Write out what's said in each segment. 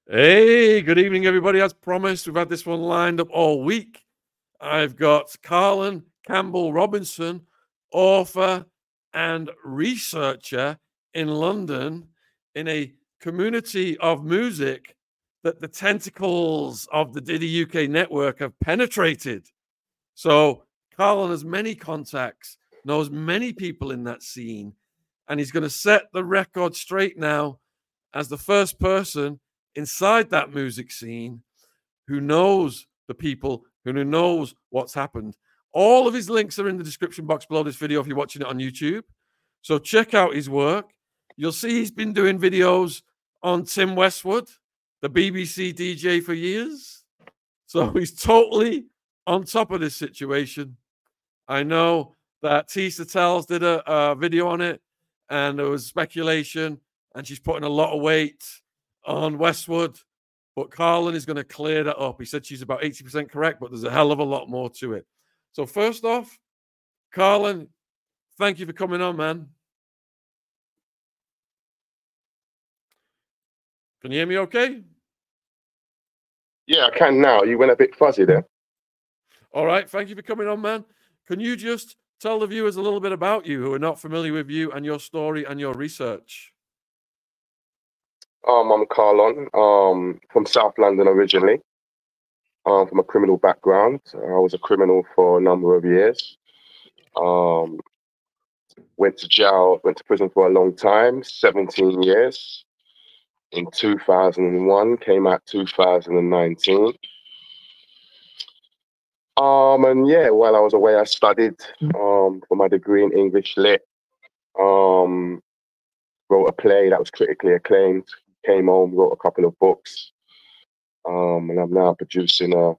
Hey, good evening, everybody. As promised, we've had this one lined up all week. I've got Carlin Campbell Robinson, author and researcher in London in a community of music that the tentacles of the Diddy UK network have penetrated. So Carlin has many contacts, knows many people in that scene, and he's going to set the record straight now as the first person inside that music scene who knows the people, who knows what's happened. All of his links are in the description box below this video if you're watching it on YouTube. So check out his work. You'll see he's been doing videos on Tim Westwood, the BBC DJ for years. So he's totally on top of this situation. I know that Tisa Tells did a video on it, and there was speculation, and she's putting a lot of weight on Westwood, but Carlin is going to clear that up. He said she's about 80% correct, but there's a hell of a lot more to it. So first off, Carlin, thank you for coming on, man. Can you hear me okay? Yeah, I can now. You went a bit fuzzy there. All right, thank you for coming on, man. Can you just tell the viewers a little bit about you who are not familiar with you and your story and your research? I'm Carlon, from South London originally, from a criminal background. I was a criminal for a number of years. Went to jail, went to prison for a long time, 17 years. In 2001, came out 2019. And yeah, while I was away, I studied for my degree in English Lit. Wrote a play that was critically acclaimed. Came home, wrote a couple of books, and I'm now producing a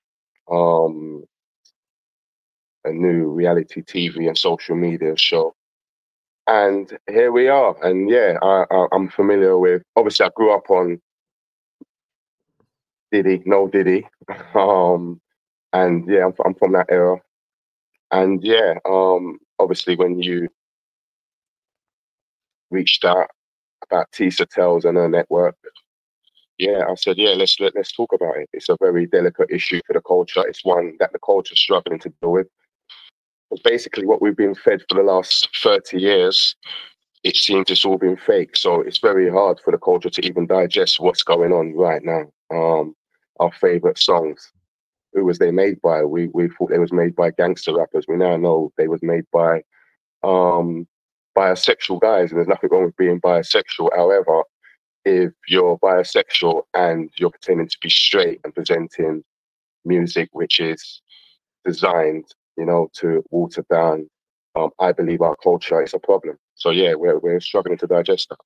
new reality TV and social media show. And here we are. And yeah, I'm familiar with. Obviously, I grew up on Diddy, no Diddy, and yeah, I'm from that era. And yeah, obviously, when you reached out about Tisa Tells and her network, yeah, I said, yeah, let's talk about it. It's a very delicate issue for the culture. It's one that the culture's struggling to deal with. But basically, what we've been fed for the last 30 years, it seems it's all been fake. So it's very hard for the culture to even digest what's going on right now. Our favorite songs, who was they made by? We thought they was made by gangster rappers. We now know they was made by bisexual guys, and there's nothing wrong with being bisexual. However, if you're bisexual and you're pretending to be straight and presenting music which is designed, to water down, I believe our culture is a problem. So yeah, we're struggling to digest that.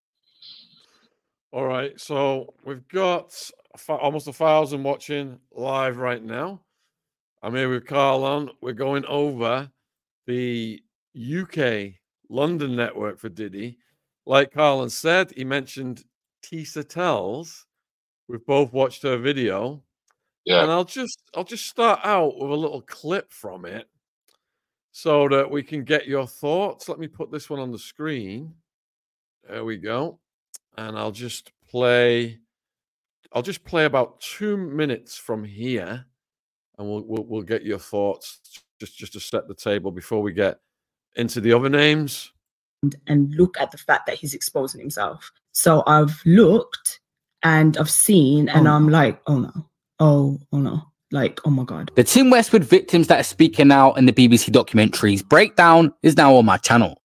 All right, so we've got almost 1,000 watching live right now. I'm here with Carlon. We're going over the UK London network for Diddy. Like Carlon said, he mentioned Tisa Tells. We've both watched her video. Yeah. And I'll just start out with a little clip from it so that we can get your thoughts. Let me put this one on the screen. There we go. And I'll just play about 2 minutes from here, and we'll get your thoughts just to set the table before we get into the other names. And look at the fact that he's exposing himself. So I've looked and I've seen, and I'm like, oh no, oh no. Like, oh my God. The Tim Westwood victims that are speaking out in the BBC documentaries breakdown is now on my channel.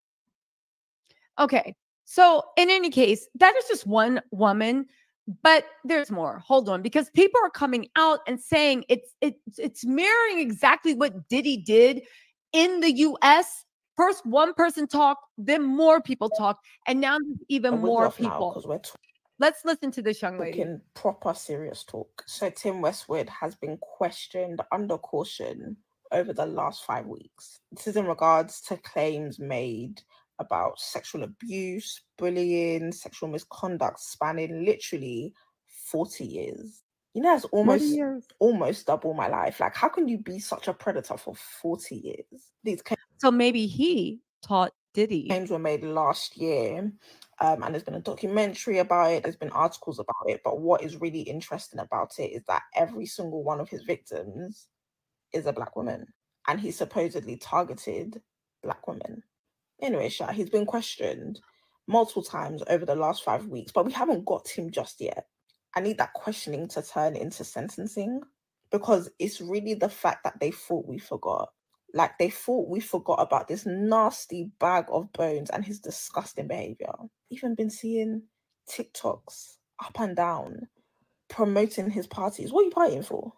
Okay, so in any case, that is just one woman, but there's more. Hold on, because people are coming out and saying it's mirroring exactly what Diddy did in the US. First, one person talked, then more people talked, and now there's even more people. Let's listen to this young lady. Proper serious talk. So Tim Westwood has been questioned under caution over the last 5 weeks. This is in regards to claims made about sexual abuse, bullying, sexual misconduct spanning literally 40 years. It's almost double my life. Like, how can you be such a predator for 40 years? So maybe he taught Diddy. Claims were made last year, and there's been a documentary about it. There's been articles about it. But what is really interesting about it is that every single one of his victims is a Black woman, and he supposedly targeted Black women. Anyway, Sha, he's been questioned multiple times over the last 5 weeks, but we haven't got him just yet. I need that questioning to turn into sentencing, because it's really the fact that they thought we forgot. Like, they thought we forgot about this nasty bag of bones and his disgusting behavior. Even been seeing TikToks up and down promoting his parties. What are you partying for?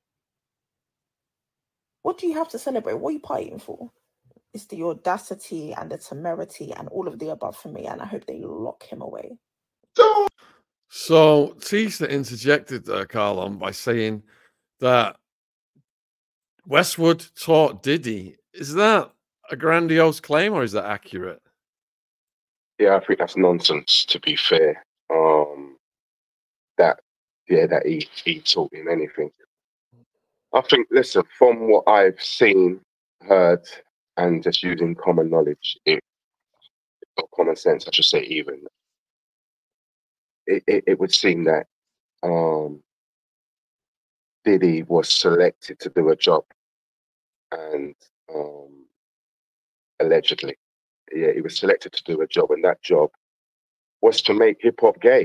What do you have to celebrate? What are you partying for? It's the audacity and the temerity and all of the above for me, and I hope they lock him away. So Tisa interjected there, Carlon, by saying that Westwood taught Diddy. Is that a grandiose claim, or is that accurate? Yeah, I think that's nonsense, to be fair. That he taught him anything. I think, listen, from what I've seen, heard, and just using common knowledge, or common sense, I should say, even, it would seem that Diddy was selected to do a job, and allegedly, yeah, he was selected to do a job, and that job was to make hip hop gay.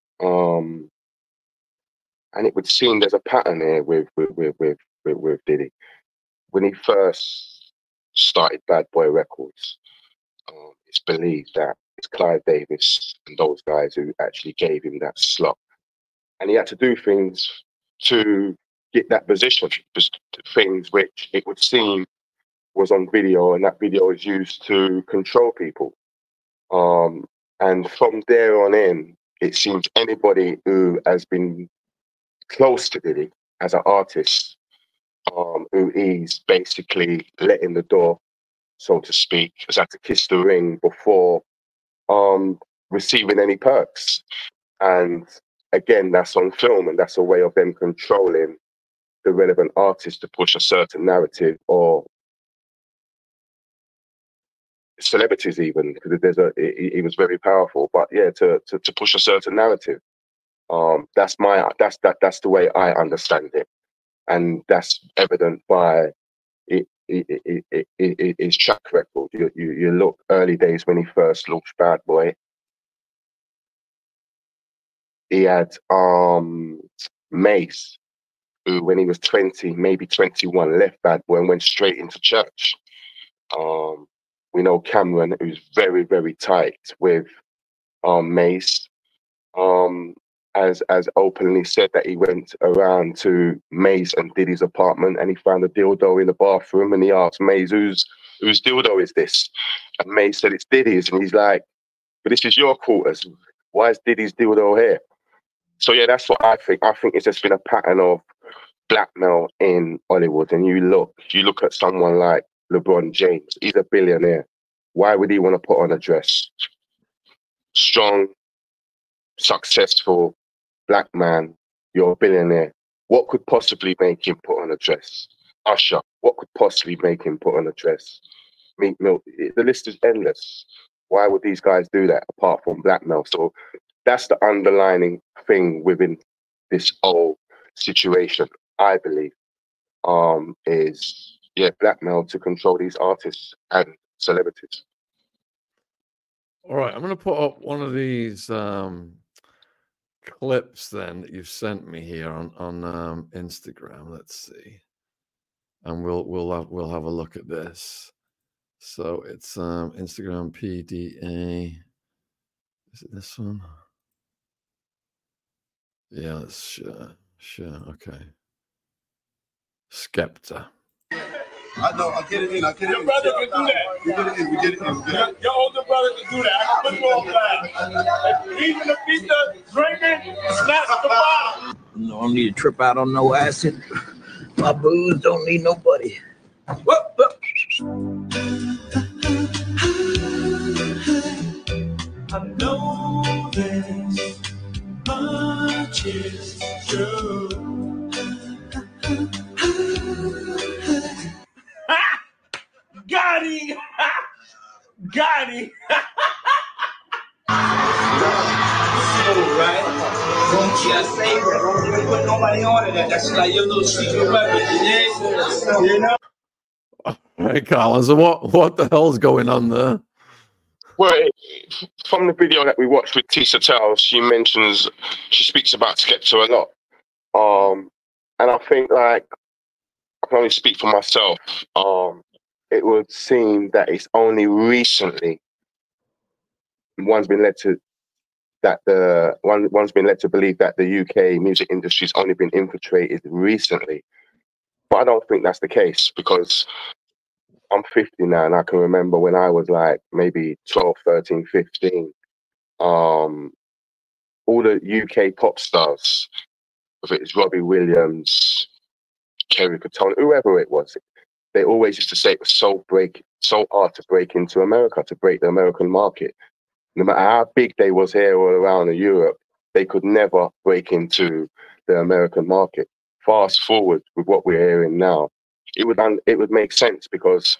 And it would seem there's a pattern here with Diddy. When he first started Bad Boy Records, it's believed that it's Clive Davis and those guys who actually gave him that slot. And he had to do things to get that position, just things which it would seem was on video, and that video is used to control people. And from there on in, it seems anybody who has been close to Diddy as an artist, who he's basically let in the door, so to speak, has had to kiss the ring before receiving any perks. And again, that's on film, and that's a way of them controlling the relevant artist to push a certain narrative, or celebrities even, because he was very powerful, but yeah, to push a certain narrative. That's the way I understand it, and that's evident by his track record. You look early days when he first launched Bad Boy. He had Mace, who when he was 20, maybe 21, left Bad Boy and went straight into church. We know Cameron, who's very, very tight with Mace. As openly said that he went around to Mace and Diddy's apartment, and he found a dildo in the bathroom, and he asked Mace, whose dildo is this? And Mace said, it's Diddy's. And he's like, but this is your quarters. Why is Diddy's dildo here? So yeah, that's what I think. I think it's just been a pattern of blackmail in Hollywood. And you look at someone like LeBron James. He's a billionaire. Why would he want to put on a dress? Strong, successful Black man, you're a billionaire. What could possibly make him put on a dress? Usher, what could possibly make him put on a dress? Meek Mill, the list is endless. Why would these guys do that apart from blackmail? So that's the underlining thing within this whole situation, I believe, is blackmail to control these artists and celebrities. All right, I'm going to put up one of these clips then that you've sent me here on Instagram. Let's see, and we'll have a look at this. So it's Instagram PDA. Is it this one? Yeah, let's sure. Okay. Skepta. I know, I get it in. Your brother can do that. We get it in. Your older brother can do that. I can put you on blast. Even if he's drinking, snatch the bottle. No, I don't need to trip out on no acid. My booze don't need nobody. Whoop. I know this much is true. Got him! Don't even put nobody on it. That's like your little secret weapon. You know? Hey, Colin, so what the hell's going on there? Well, from the video that we watched with Tisa Tells, she speaks about Skepta a lot. And I think, like, I can only speak for myself. It would seem that it's only recently one's been led to believe that the UK music industry's only been infiltrated recently. But I don't think that's the case, because I'm 50 now, and I can remember when I was like maybe 12, 13, 15. All the UK pop stars, whether it's Robbie Williams, Kerry Katona, whoever it was, they always used to say it was so hard to break into America, to break the American market. No matter how big they was here or around in Europe, they could never break into the American market. Fast forward with what we're hearing now, it would make sense, because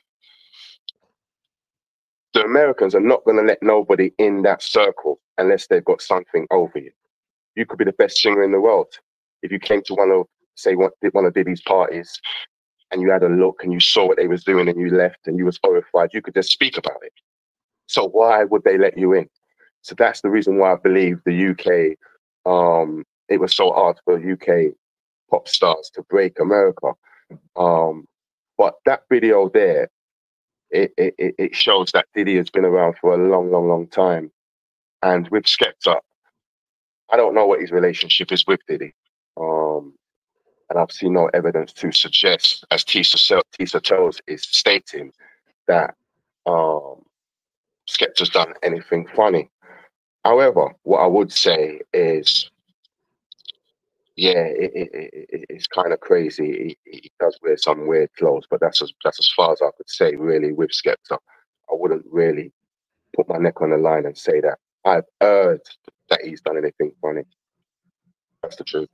the Americans are not going to let nobody in that circle unless they've got something over you. You could be the best singer in the world. If you came to one of Diddy's parties and you had a look and you saw what they was doing and you left and you was horrified, you could just speak about it. So why would they let you in? So that's the reason why I believe the UK, it was so hard for UK pop stars to break America. But that video there, it shows that Diddy has been around for a long, long, long time. And with Skepta, I don't know what his relationship is with Diddy. And I've seen no evidence to suggest, as Tisa Tells is stating, that Skepta's done anything funny. However, what I would say is, yeah, it's kind of crazy. He does wear some weird clothes, but that's as far as I could say, really, with Skepta. I wouldn't really put my neck on the line and say that I've heard that he's done anything funny. That's the truth.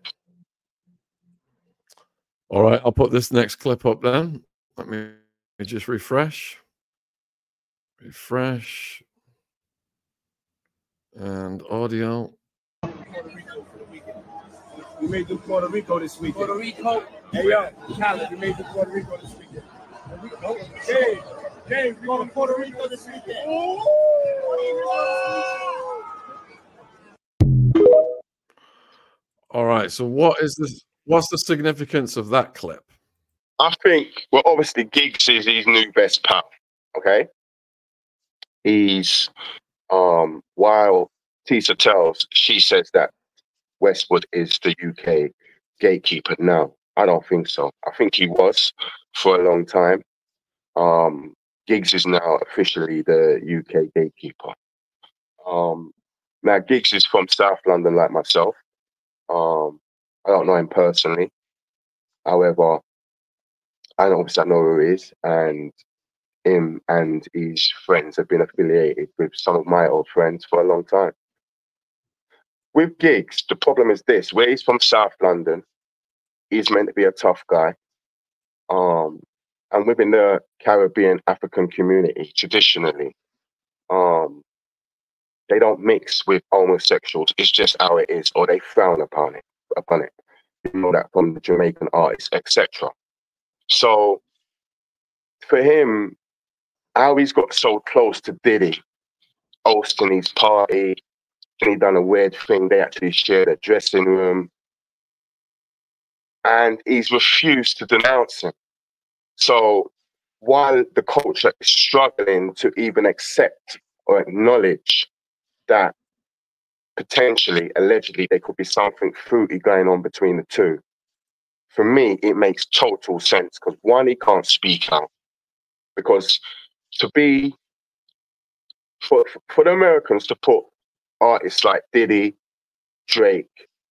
All right, I'll put this next clip up then. Let me just refresh. And audio. We made it to Puerto Rico this weekend. Puerto Rico? Hey, yo, Khaled, we made it to Puerto Rico this weekend. James, we going to Puerto Rico this weekend. All right, so what's the significance of that clip? I think, well, obviously Giggs is his new best pal, okay? He's, while Tisa Tells, she says that Westwood is the UK gatekeeper now. I don't think so. I think he was for a long time. Giggs is now officially the UK gatekeeper. Now, Giggs is from South London like myself. I don't know him personally. However, I know who he is, and him and his friends have been affiliated with some of my old friends for a long time. With Giggs, the problem is this: where he's from South London, he's meant to be a tough guy. And within the Caribbean African community, traditionally, they don't mix with homosexuals. It's just how it is, or they frown upon it. You know that from the Jamaican artists, etc. So for him, how he's got so close to Diddy, hosting his party, and he done a weird thing. They actually shared a dressing room, and he's refused to denounce him. So while the culture is struggling to even accept or acknowledge that potentially, allegedly, there could be something fruity going on between the two, for me, it makes total sense, because one, he can't speak out. Because for the Americans to put artists like Diddy, Drake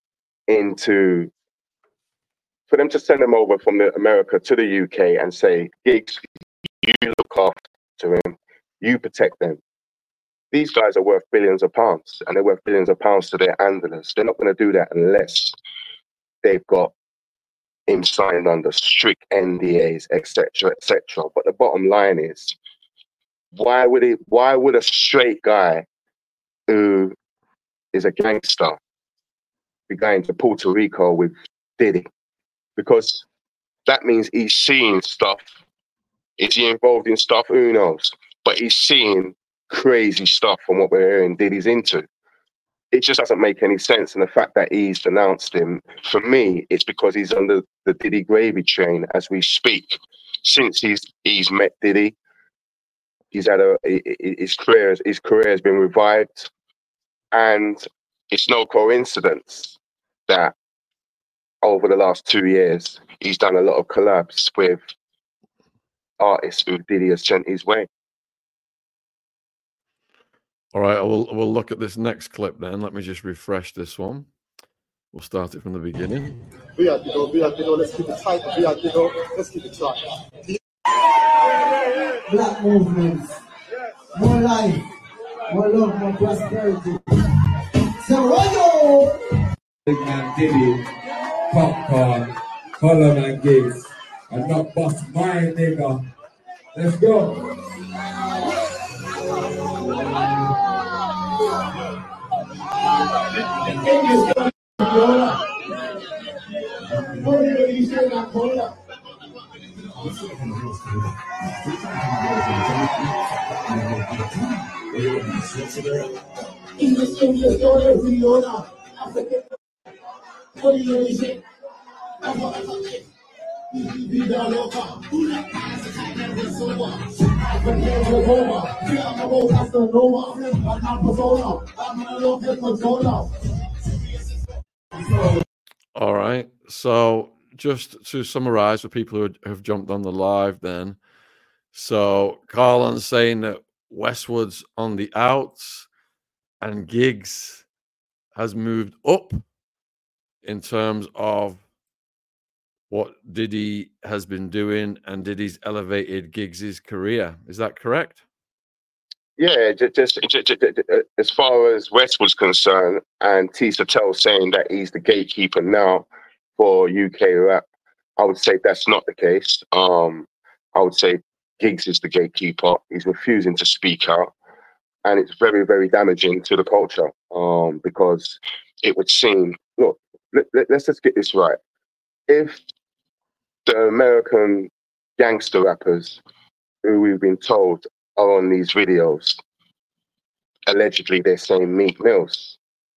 for them to send them over from America to the UK and say, Giggs, you look after him, you protect them. These guys are worth billions of pounds, and they're worth billions of pounds to their handlers. They're not going to do that unless they've got him signed under strict NDAs, etc., etc. But the bottom line is, why would a straight guy who is a gangster be going to Puerto Rico with Diddy, because that means he's seeing stuff. Is he involved in stuff? Who knows? But he's seeing crazy stuff from what we're hearing Diddy's into. It just doesn't make any sense. And the fact that he's denounced him, for me, it's because he's under the Diddy gravy train as we speak. Since he's met Diddy, he's had his career has been revived, and it's no coincidence that over the last 2 years he's done a lot of collabs with artists who Diddy has sent his way. All right, we'll look at this next clip then. Let me just refresh this one. We'll start it from the beginning. Let's keep it tight. Let's keep it tight. Black movements, more life, more love, more prosperity. So, Big man Diddy, popcorn, color man gigs, and not bust my nigga. Let's go. All right, so just to summarize for people who have jumped on the live then. So Carlin's saying that Westwood's on the outs and Giggs has moved up in terms of what Diddy has been doing, and Diddy's elevated Giggs's career. Is that correct? Yeah, just as far as Westwood's concerned, and T Satel saying that he's the gatekeeper now for UK rap, I would say that's not the case. I would say Giggs is the gatekeeper. He's refusing to speak out, and it's very, very damaging to the culture. Because it would seem, look, let's just get this right. If the American gangster rappers who we've been told are on these videos, allegedly they're saying Meek Mills,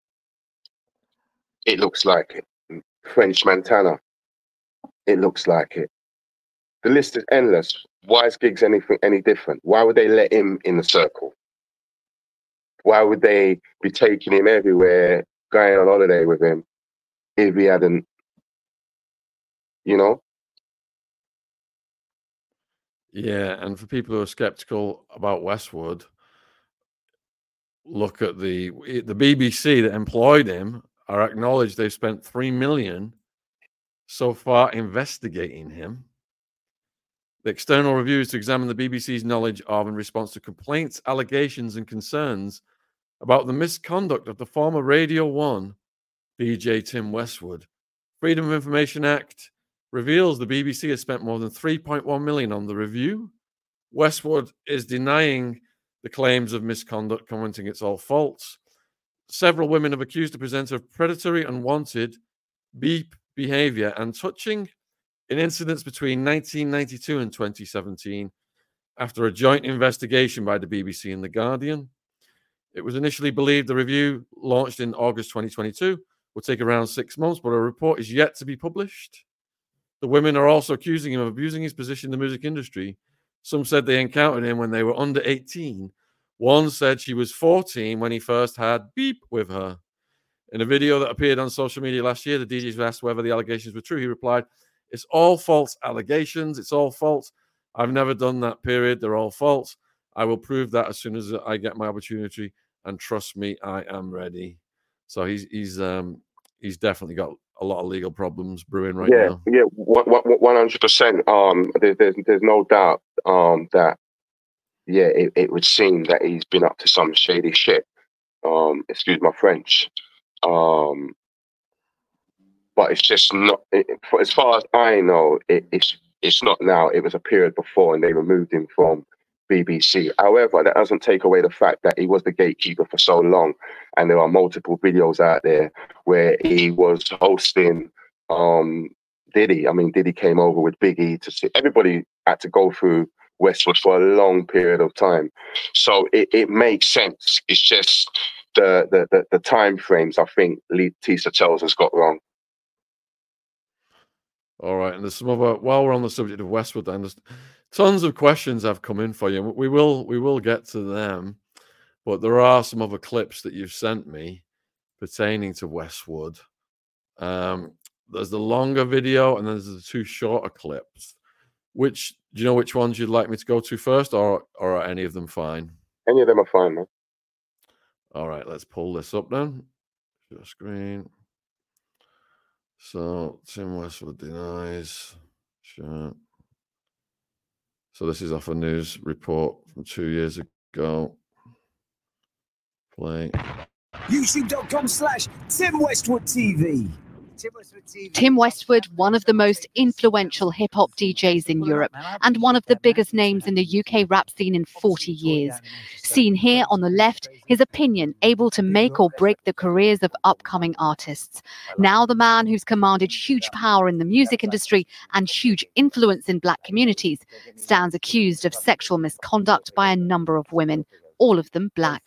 it looks like it. French Montana, it looks like it. The list is endless. Why is Giggs any different? Why would they let him in the circle? Why would they be taking him everywhere, going on holiday with him, if he hadn't, you know? Yeah, and for people who are skeptical about Westwood, look at the BBC that employed him are acknowledged they've spent $3 million so far investigating him. The external reviews to examine the BBC's knowledge of and response to complaints, allegations, and concerns about the misconduct of the former Radio 1 DJ Tim Westwood. Freedom of Information Act reveals the BBC has spent more than $3.1 million on the review. Westwood is denying the claims of misconduct, commenting it's all false. Several women have accused the presenter of predatory, unwanted, beep behavior and touching in incidents between 1992 and 2017 after a joint investigation by the BBC and The Guardian. It was initially believed the review, launched in August 2022, would take around 6 months, but a report is yet to be published. The women are also accusing him of abusing his position in the music industry. Some said they encountered him when they were under 18. One said she was 14 when he first had beep with her. In a video that appeared on social media last year, the DJs were asked whether the allegations were true. He replied, "It's all false allegations. It's all false. I've never done that, period. They're all false. I will prove that as soon as I get my opportunity. And trust me, I am ready." So he's definitely got a lot of legal problems brewing right now. Yeah, 100%. There's no doubt that it would seem that he's been up to some shady shit. Excuse my French. But it's just not. As far as I know, it's not now. It was a period before, and they removed him from BBC. However, that doesn't take away the fact that he was the gatekeeper for so long, and there are multiple videos out there where he was hosting Diddy. I mean, Diddy came over with Biggie to see. Everybody had to go through Westwood for a long period of time, so it makes sense. It's just the time frames I think Tisa Tells has got wrong. All right, and there's some other. While we're on the subject of Westwood, then there's tons of questions have come in for you. We will get to them, but there are some other clips that you've sent me pertaining to Westwood. There's the longer video, and then there's the 2 shorter clips. Do you know which ones you'd like me to go to first, or are any of them fine? Any of them are fine, man. All right, let's pull this up then. Share screen. So Tim Westwood denies. Sure. So this is off a news report from 2 years ago. Play. YouTube.com/Tim Westwood TV. Tim Westwood, one of the most influential hip-hop DJs in Europe and one of the biggest names in the UK rap scene in 40 years. Seen here on the left, his opinion able to make or break the careers of upcoming artists. Now the man who's commanded huge power in the music industry and huge influence in black communities stands accused of sexual misconduct by a number of women, all of them black.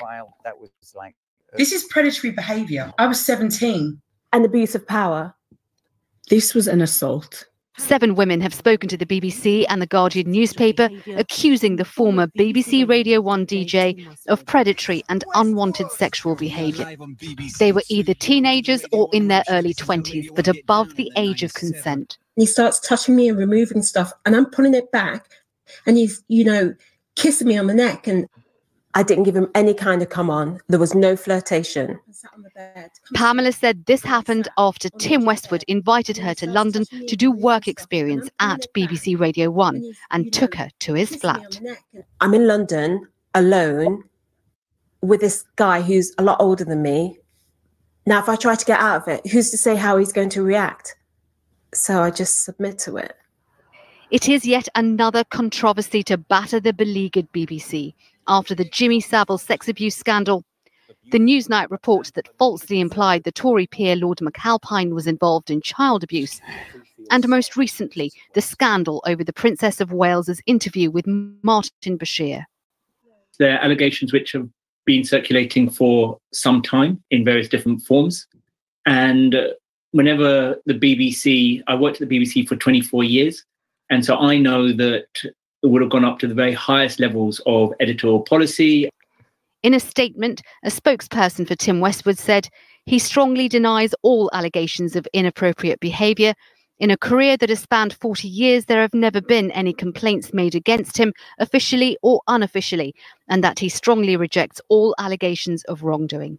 This is predatory behavior. I was 17. An abuse of power. This was an assault. 7 women have spoken to the BBC and the Guardian newspaper, accusing the former BBC Radio 1 DJ of predatory and unwanted sexual behaviour. They were either teenagers or in their early 20s, but above the age of consent. He starts touching me and removing stuff, and I'm pulling it back, and he's, kissing me on the neck, and I didn't give him any kind of come on. There was no flirtation. Pamela said this happened after Tim Westwood invited her to London to do work experience at BBC Radio 1 and took her to his flat. I'm in London alone with this guy who's a lot older than me. Now, if I try to get out of it, who's to say how he's going to react? So I just submit to it. It is yet another controversy to batter the beleaguered BBC. After the Jimmy Savile sex abuse scandal, the Newsnight reports that falsely implied the Tory peer Lord McAlpine was involved in child abuse. And most recently, the scandal over the Princess of Wales's interview with Martin Bashir. There are allegations which have been circulating for some time in various different forms. And whenever the BBC, I worked at the BBC for 24 years, and so I know that it would have gone up to the very highest levels of editorial policy. In a statement, a spokesperson for Tim Westwood said he strongly denies all allegations of inappropriate behaviour. In a career that has spanned 40 years, there have never been any complaints made against him, officially or unofficially, and that he strongly rejects all allegations of wrongdoing.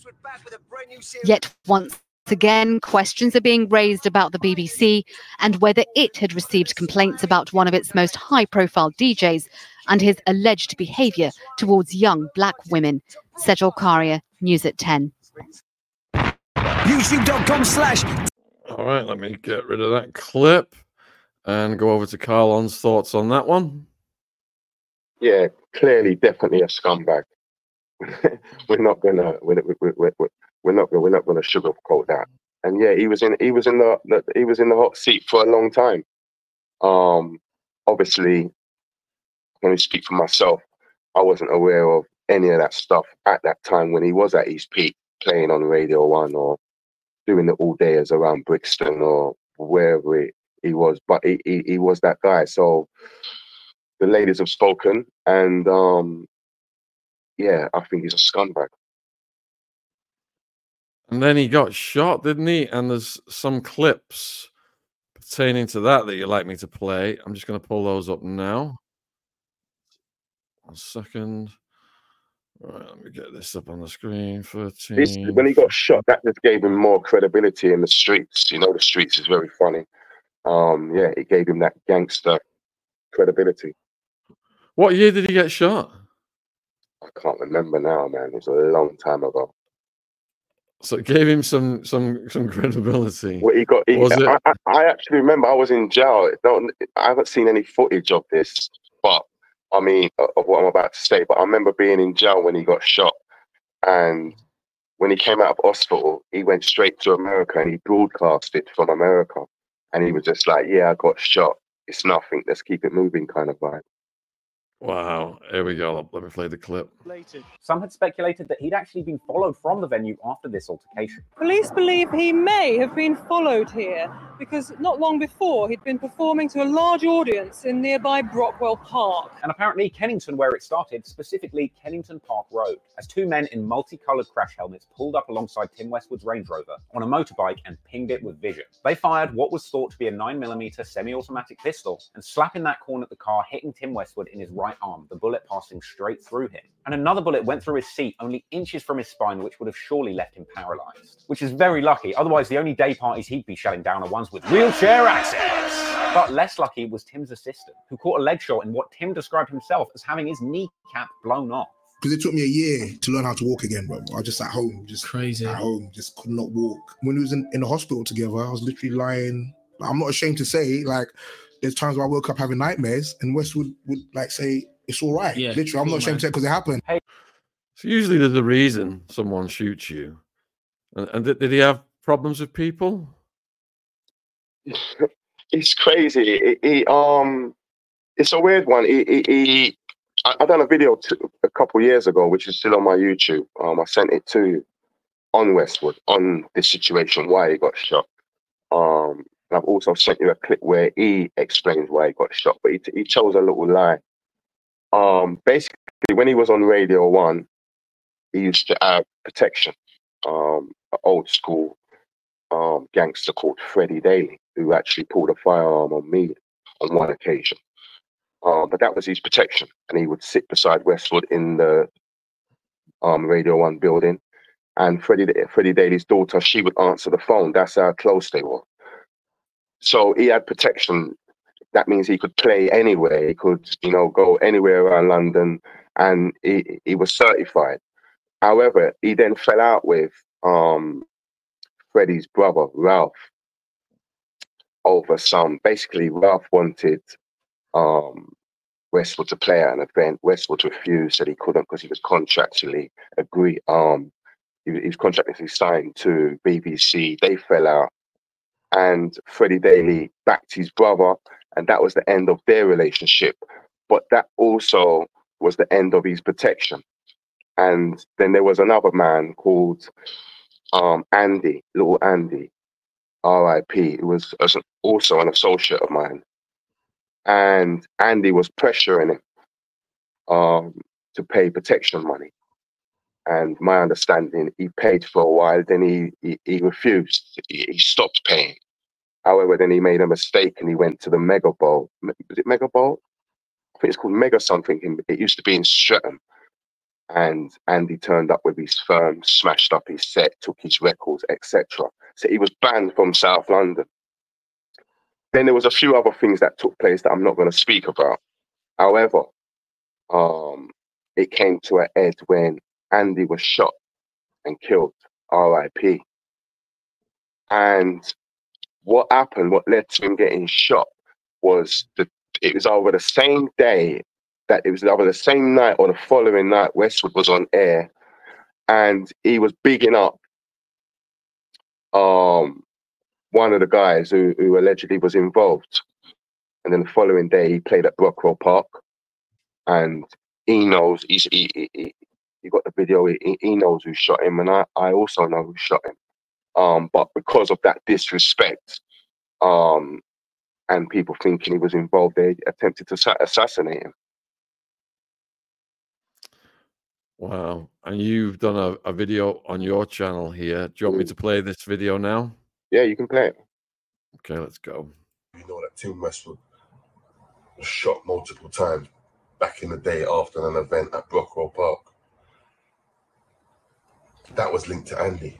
Yet once again, questions are being raised about the BBC and whether it had received complaints about one of its most high-profile DJs and his alleged behaviour towards young black women. Sejal Karia, News at 10. YouTube.com/. All right, let me get rid of that clip and go over to Carlon's thoughts on that one. Yeah, clearly, definitely a scumbag. we're not gonna sugarcoat that. And yeah, he was in the hot seat for a long time. Obviously, let me speak for myself. I wasn't aware of any of that stuff at that time when he was at his peak, playing on Radio 1 or doing it all day as around Brixton or wherever he was. But he was that guy. So the ladies have spoken, and yeah, I think he's a scumbag. And then he got shot, didn't he? And there's some clips pertaining to that you'd like me to play. I'm just going to pull those up now. 1 second. All right, let me get this up on the screen. 13. When he got shot, that just gave him more credibility in the streets. You know, the streets is very funny. Yeah, it gave him that gangster credibility. What year did he get shot? I can't remember now, man. It was a long time ago. So it gave him some credibility. What he got? I actually remember I was in jail. I haven't seen any footage of this, but I mean, of what I'm about to say, but I remember being in jail when he got shot. And when he came out of hospital, he went straight to America and he broadcasted from America. And he was just like, yeah, I got shot. It's nothing. Let's keep it moving kind of vibe. Wow. Here we go. Let me play the clip. Some had speculated that he'd actually been followed from the venue after this altercation. Police believe he may have been followed here because not long before he'd been performing to a large audience in nearby Brockwell Park. And apparently Kennington, where it started, specifically Kennington Park Road, as two men in multicolored crash helmets pulled up alongside Tim Westwood's Range Rover on a motorbike and pinged it with vision. They fired what was thought to be a 9mm semi-automatic pistol and slapping that corner at the car, hitting Tim Westwood in his right arm, the bullet passing straight through him. And another bullet went through his seat only inches from his spine, which would have surely left him paralyzed. Which is very lucky, otherwise the only day parties he'd be shutting down are ones with wheelchair access. But less lucky was Tim's assistant, who caught a leg shot in what Tim described himself as having his kneecap blown off. Because it took me a year to learn how to walk again, bro. I was just at home, just could not walk. When we was in the hospital together, I was literally lying. I'm not ashamed to say, like, there's times where I woke up having nightmares and Westwood would like say, it's all right. Yeah, literally, I'm not ashamed to say it because it happened. So usually there's a reason someone shoots you. And did he have problems with people? It's crazy. It's a weird one. I done a video a couple years ago, which is still on my YouTube. I sent it to you on Westwood, on this situation, why he got shot. And I've also sent you a clip where he explains why he got shot, but he chose a little lie. Basically, when he was on Radio 1, he used to have protection. An old school gangster called Freddie Daly, who actually pulled a firearm on me on one occasion. But that was his protection, and he would sit beside Westwood in the Radio 1 building. And Freddie Daly's daughter, she would answer the phone. That's how close they were. So he had protection. That means he could play anywhere. He could, go anywhere around London, and he was certified. However, he then fell out with Freddie's brother, Ralph, over some. Basically, Ralph wanted Westwood to play at an event. Westwood refused, said he couldn't because he was contractually agreed. He was contractually signed to BBC. They fell out, and Freddie Daly backed his brother, and that was the end of their relationship. But that also was the end of his protection. And then there was another man called Andy, little Andy, R.I.P., who was also an associate of mine. And Andy was pressuring him to pay protection money. And my understanding, he paid for a while, then he refused. He stopped paying. However, then he made a mistake and he went to the Mega Bowl. Was it Mega Bowl? I think it's called Mega something. It used to be in Streatham. And Andy turned up with his firm, smashed up his set, took his records, etc. So he was banned from South London. Then there was a few other things that took place that I'm not going to speak about. However, it came to an end when Andy was shot and killed, R.I.P. And what happened, what led to him getting shot, was it was over the same day, that it was over the same night or the following night, Westwood was on air, and he was bigging up one of the guys who allegedly was involved. And then the following day, he played at Brockwell Park, and he knows, he got the video, he knows who shot him, and I also know who shot him. But because of that disrespect, and people thinking he was involved, they attempted to assassinate him. Wow. And you've done a video on your channel here. Do you want me to play this video now? Yeah, you can play it. Okay, let's go. You know that Tim Westwood was shot multiple times back in the day after an event at Brockwell Park. That was linked to Andy.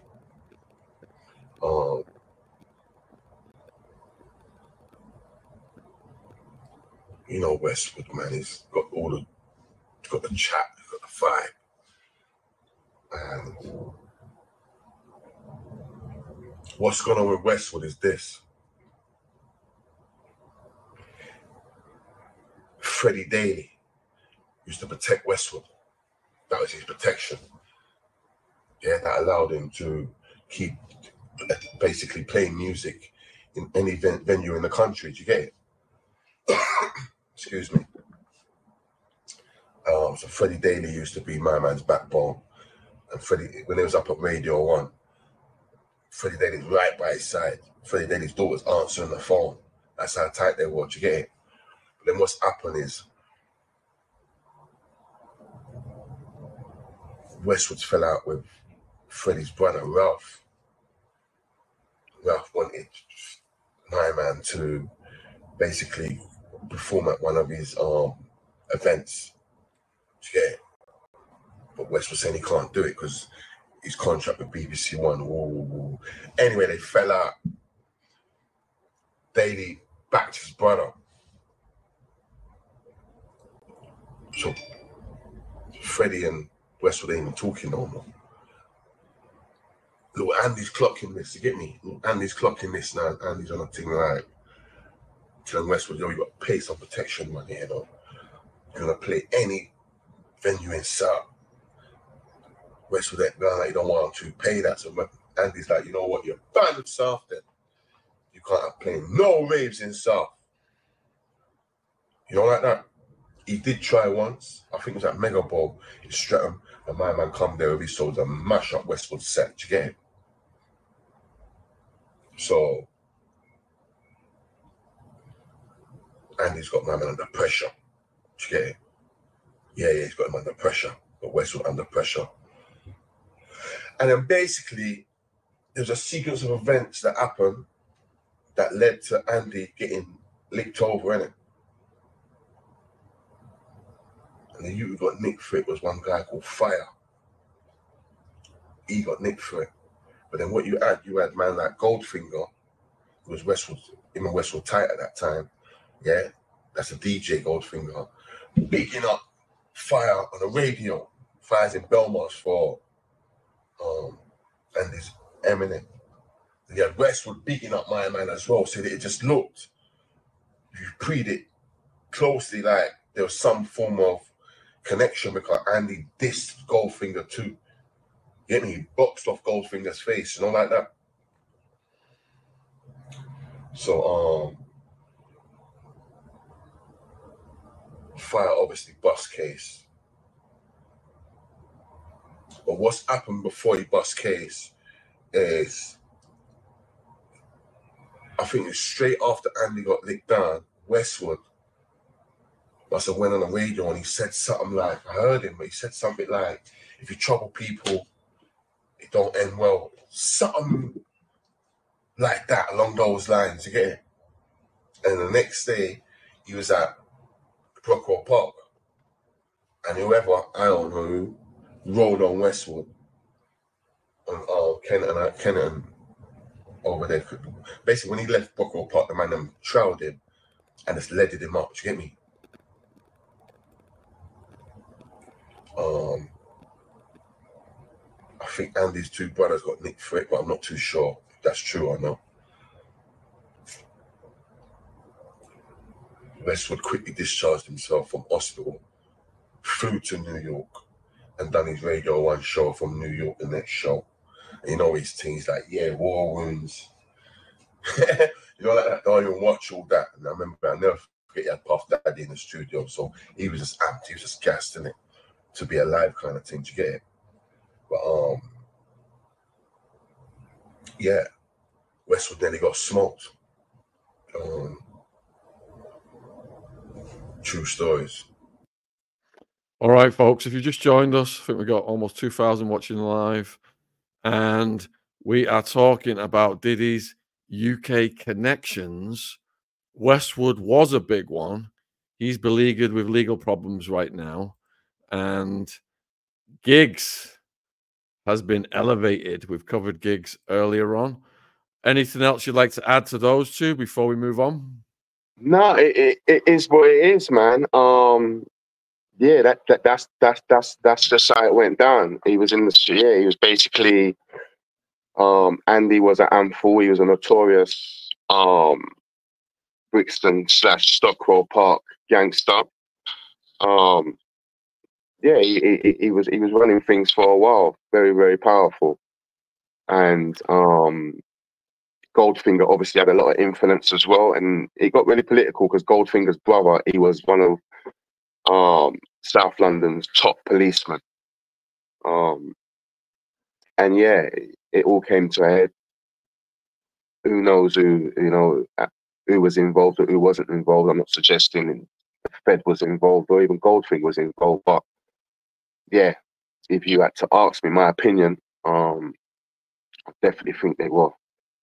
Westwood, man, he's got the chat, he's got the vibe. And what's going on with Westwood is this. Freddie Daly used to protect Westwood. That was his protection. Yeah, that allowed him to keep basically playing music in any venue in the country. Do you get it? Excuse me. So Freddie Daly used to be my man's backbone. And Freddie, when he was up at Radio 1, Freddie Daly's right by his side. Freddie Daly's daughter's answering the phone. That's how tight they were. Do you get it? But then what's happened is Westwood's fell out with Freddie's brother, Ralph. Ralph wanted my man to basically perform at one of his events. Do you get it? But West was saying he can't do it because his contract with BBC One. Whoa. Anyway, they fell out. Daly backed his brother. So Freddie and Westwood ain't even talking no more. Look, Andy's clocking this, you get me? Andy's clocking this now. Andy's on a thing like telling Westwood, yo, you got to pay some protection money, you know. You're going to play any venue in South. Westwood ain't going like, you don't want him to pay that. So Andy's like, you know what, you're banned with South then. You can't have playing no raves in South. You know, like that. He did try once. I think it was at Mega Bowl in Streatham. And my man come there with his soldiers and mash up Westwood's set. Do you get it? So, Andy's got my man under pressure. Do you get it? Yeah, he's got him under pressure. But Westwood under pressure. And then basically, there's a sequence of events that happened that led to Andy getting licked over, innit? And the youth who got nicked for it was one guy called Fire. He got nicked for it. But then what you had man like Goldfinger, who was Westwood, him and Westwood tight at that time. Yeah, that's a DJ Goldfinger. Beating up Fire on the radio. Fire's in Belmarsh for and this Eminem. And you had Westwood beating up my man as well. So that it just looked, if you read it closely, like there was some form of connection because Andy dissed Goldfinger too. Get me? He boxed off Goldfinger's face, you know, like that. So, Fire obviously bust case. But what's happened before he bust case is, I think it's straight after Andy got licked down, Westwood must have went on the radio and he said something like, I heard him, but he said something like, if you trouble people, it don't end well. Something like that, along those lines, you get it? And the next day, he was at Brockwell Park. And whoever, I don't know who, rolled on Westwood. And Kenton over there. Basically, when he left Brockwell Park, the man them trailed him and just leaded him up. Do you get me? I think Andy's two brothers got nicked for it, but I'm not too sure if that's true or not. Westwood quickly discharged himself from hospital, flew to New York, and done his Radio 1 show from New York the next show. And you know his things like, yeah, war wounds. You know, like that, don't even watch all that. And I remember, I'll never forget, he had Puff Daddy in the studio, so he was just amped, he was just gassed in it to be alive kind of thing. Do you get it? But yeah, Westwood nearly got smoked. True stories. All right, folks, if you just joined us, I think we've got almost 2,000 watching live, and we are talking about Diddy's UK connections. Westwood was a big one. He's beleaguered with legal problems right now, and Giggs has been elevated. We've covered Giggs earlier on. Anything else you'd like to add to those two before we move on? No, it is what it is, man. Yeah, that's just how it went down. He was in the he was basically Andy was an handful. He was a notorious Brixton / Stockwell Park gangster. yeah, he was running things for a while, very, very powerful. And Goldfinger obviously had a lot of influence as well, and it got really political because Goldfinger's brother, he was one of South London's top policemen. And yeah, it all came to a head. Who knows who was involved or who wasn't involved? I'm not suggesting the Fed was involved or even Goldfinger was involved, but yeah, if you had to ask me my opinion, I definitely think they were.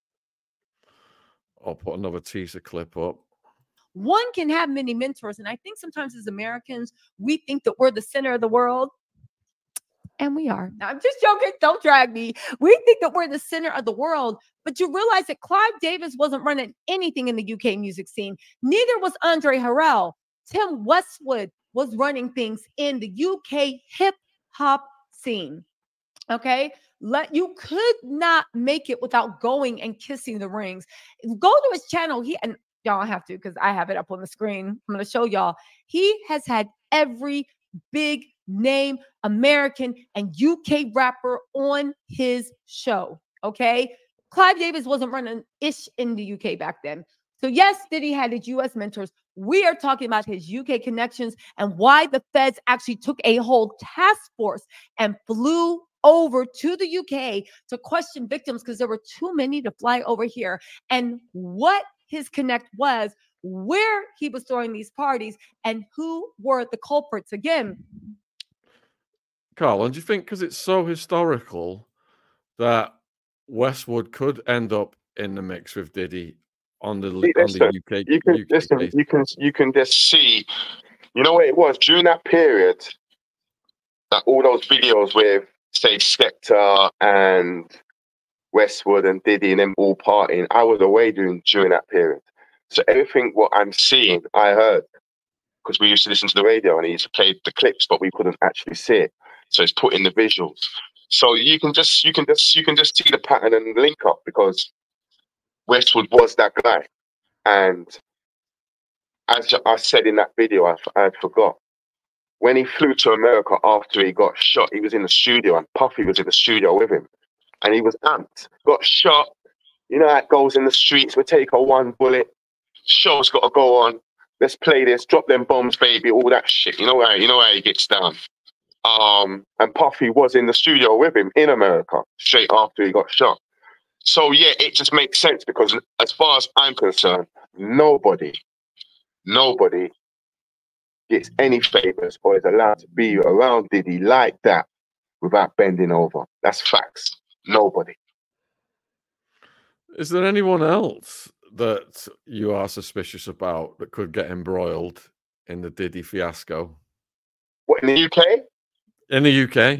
I'll put another teaser clip up. One can have many mentors. And I think sometimes as Americans, we think that we're the center of the world. And we are. I'm just joking. Don't drag me. We think that we're the center of the world. But you realize that Clive Davis wasn't running anything in the UK music scene. Neither was Andre Harrell. Tim Westwood was running things in the UK hip hop scene. Okay. You could not make it without going and kissing the rings. Go to his channel. And y'all have to, because I have it up on the screen. I'm going to show y'all. He has had every big name American and UK rapper on his show. Okay. Clive Davis wasn't running ish in the UK back then. So yes, Diddy had his US mentors. We are talking about his UK connections and why the feds actually took a whole task force and flew over to the UK to question victims because there were too many to fly over here, and what his connect was, where he was throwing these parties, and who were the culprits. Again, Carl, and do you think because it's so historical that Westwood could end up in the mix with Diddy on the UK? You can just see, you know what it was during that period, that all those videos with say Skepta and Westwood and Diddy and them all partying. I was away during that period, so everything what I'm seeing, I heard because we used to listen to the radio and he used to play the clips, but we couldn't actually see it. So it's put in the visuals. So you can just see the pattern and link up because Westwood was that guy. And as I said in that video, I forgot. When he flew to America after he got shot, he was in the studio and Puffy was in the studio with him. And he was amped, got shot. You know how it goes in the streets. We take a one bullet. Show's got to go on. Let's play this. Drop them bombs, baby. All that shit. You know how he gets down. And Puffy was in the studio with him in America straight after he got shot. So yeah, it just makes sense because as far as I'm concerned, nobody gets any favors or is allowed to be around Diddy like that without bending over. That's facts. Nobody. Is there anyone else that you are suspicious about that could get embroiled in the Diddy fiasco? What, in the UK? In the UK.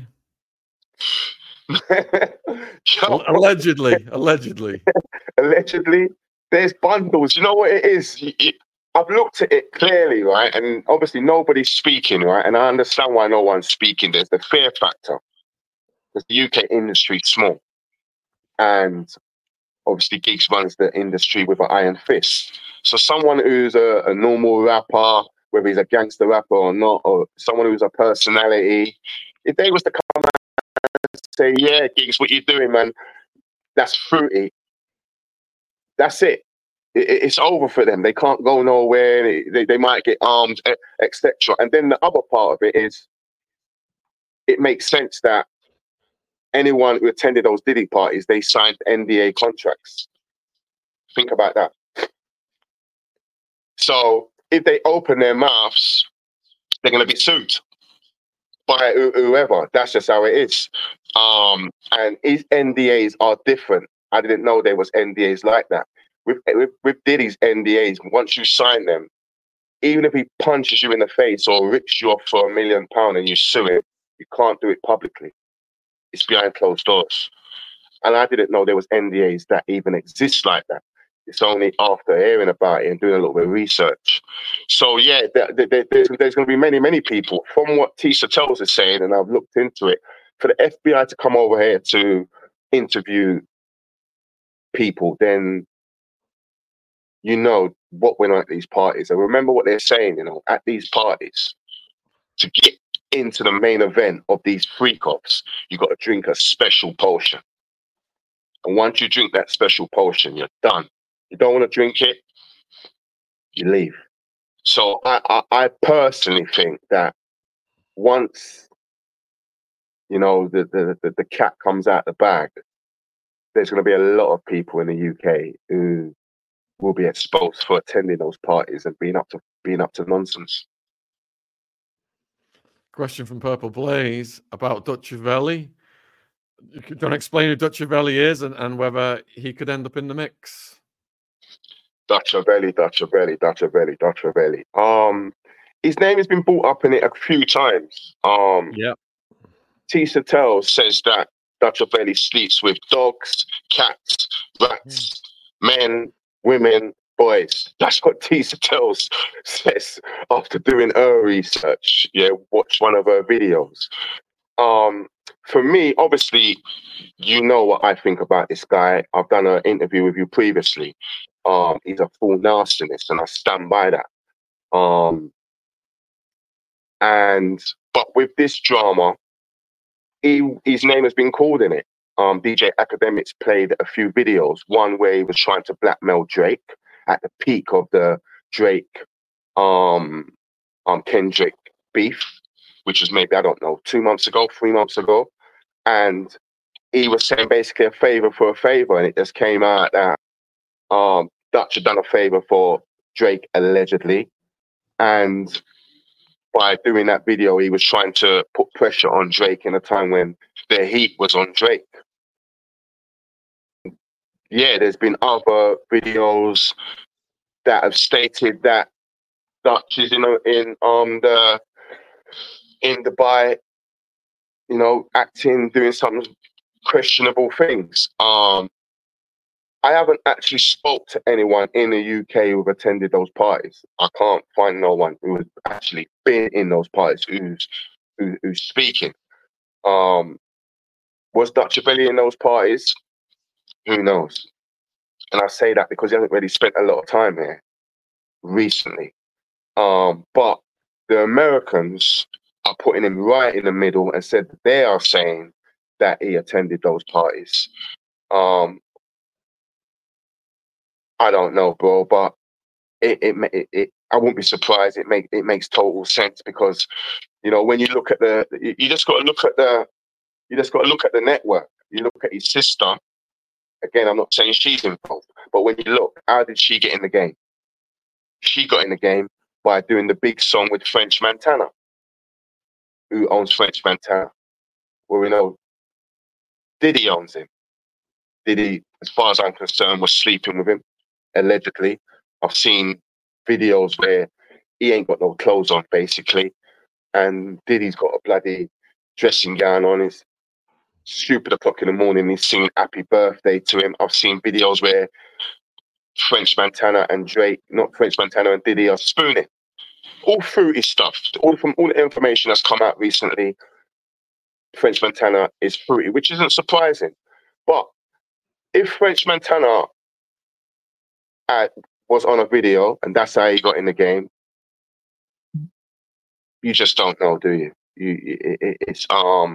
Allegedly. Allegedly. There's bundles. You know what it is? I've looked at it clearly, right? And obviously nobody's speaking, right? And I understand why no one's speaking. There's the fear factor. Because the UK industry is small. And obviously Giggs runs the industry with an iron fist. So someone who's a normal rapper, whether he's a gangster rapper or not, or someone who's a personality, if they was to come and say, yeah, Giggs, what you doing, man? That's fruity. That's it. It's over for them. They can't go nowhere. They might get armed, etc. And then the other part of it is, it makes sense that anyone who attended those Diddy parties, they signed NDA contracts. Think about that. So if they open their mouths, they're going to be sued by whoever. That's just how it is. And his NDAs are different. I didn't know there was NDAs like that. With Diddy's NDAs, once you sign them, even if he punches you in the face or rips you off for £1 million and you sue him, you can't do it publicly. It's behind closed doors. And I didn't know there was NDAs that even exist like that. It's only after hearing about it and doing a little bit of research. So yeah, there's going to be many, many people. From what Tisha Tells is saying, and I've looked into it, for the FBI to come over here to interview people, then you know what went on at these parties. And remember what they're saying, at these parties, to get into the main event of these freak-offs, you got to drink a special potion. And once you drink that special potion, you're done. You don't want to drink it, you leave. So I personally think that once, you know, the cat comes out the bag, there's going to be a lot of people in the UK who will be exposed for attending those parties and being up to nonsense. Question from Purple Blaze about Dutchavelli. You can explain who Dutchavelli is and whether he could end up in the mix. Dutchavelli. His name has been brought up in it a few times. Yeah. Tisa Tells says that Dutchavelli sleeps with dogs, cats, rats, men, women, boys. That's what Tisa Tells says after doing her research. Yeah, watch one of her videos. For me, obviously, you know what I think about this guy. I've done an interview with you previously. He's a full narcissist, and I stand by that. But with this drama, his name has been called in it. DJ Academics played a few videos. One where he was trying to blackmail Drake at the peak of the Drake Kendrick beef, which was maybe, I don't know, 2 months ago, 3 months ago. And he was saying basically a favor for a favor, and it just came out that Dutch had done a favor for Drake allegedly, and by doing that video, he was trying to put pressure on Drake in a time when the heat was on Drake. Yeah, there's been other videos that have stated that Dutch is in Dubai, you know, acting, doing some questionable things. I haven't actually spoke to anyone in the UK who've attended those parties. I can't find no one who has actually been in those parties who's speaking. Was Dutchavelli in those parties? Who knows? And I say that because he hasn't really spent a lot of time here recently. But the Americans are putting him right in the middle and said that they are saying that he attended those parties. I don't know, bro, but I wouldn't be surprised. It makes total sense because, you know, when you look at you just got to look at the network. You look at his sister. Again, I'm not saying she's involved, but when you look, how did she get in the game? She got in the game by doing the big song with French Montana. Who owns French Montana? Well, we know Diddy owns him. Diddy, as far as I'm concerned, was sleeping with him. Allegedly. I've seen videos where he ain't got no clothes on, basically, and Diddy's got a bloody dressing gown on. It's stupid o'clock in the morning. He's singing happy birthday to him. I've seen videos where French Montana and Drake, not French Montana and Diddy, are spooning. All fruity stuff. From all the information that's come out recently, French Montana is fruity, which isn't surprising. But if French Montana was on a video and that's how he got in the game, you just don't know, do you? It's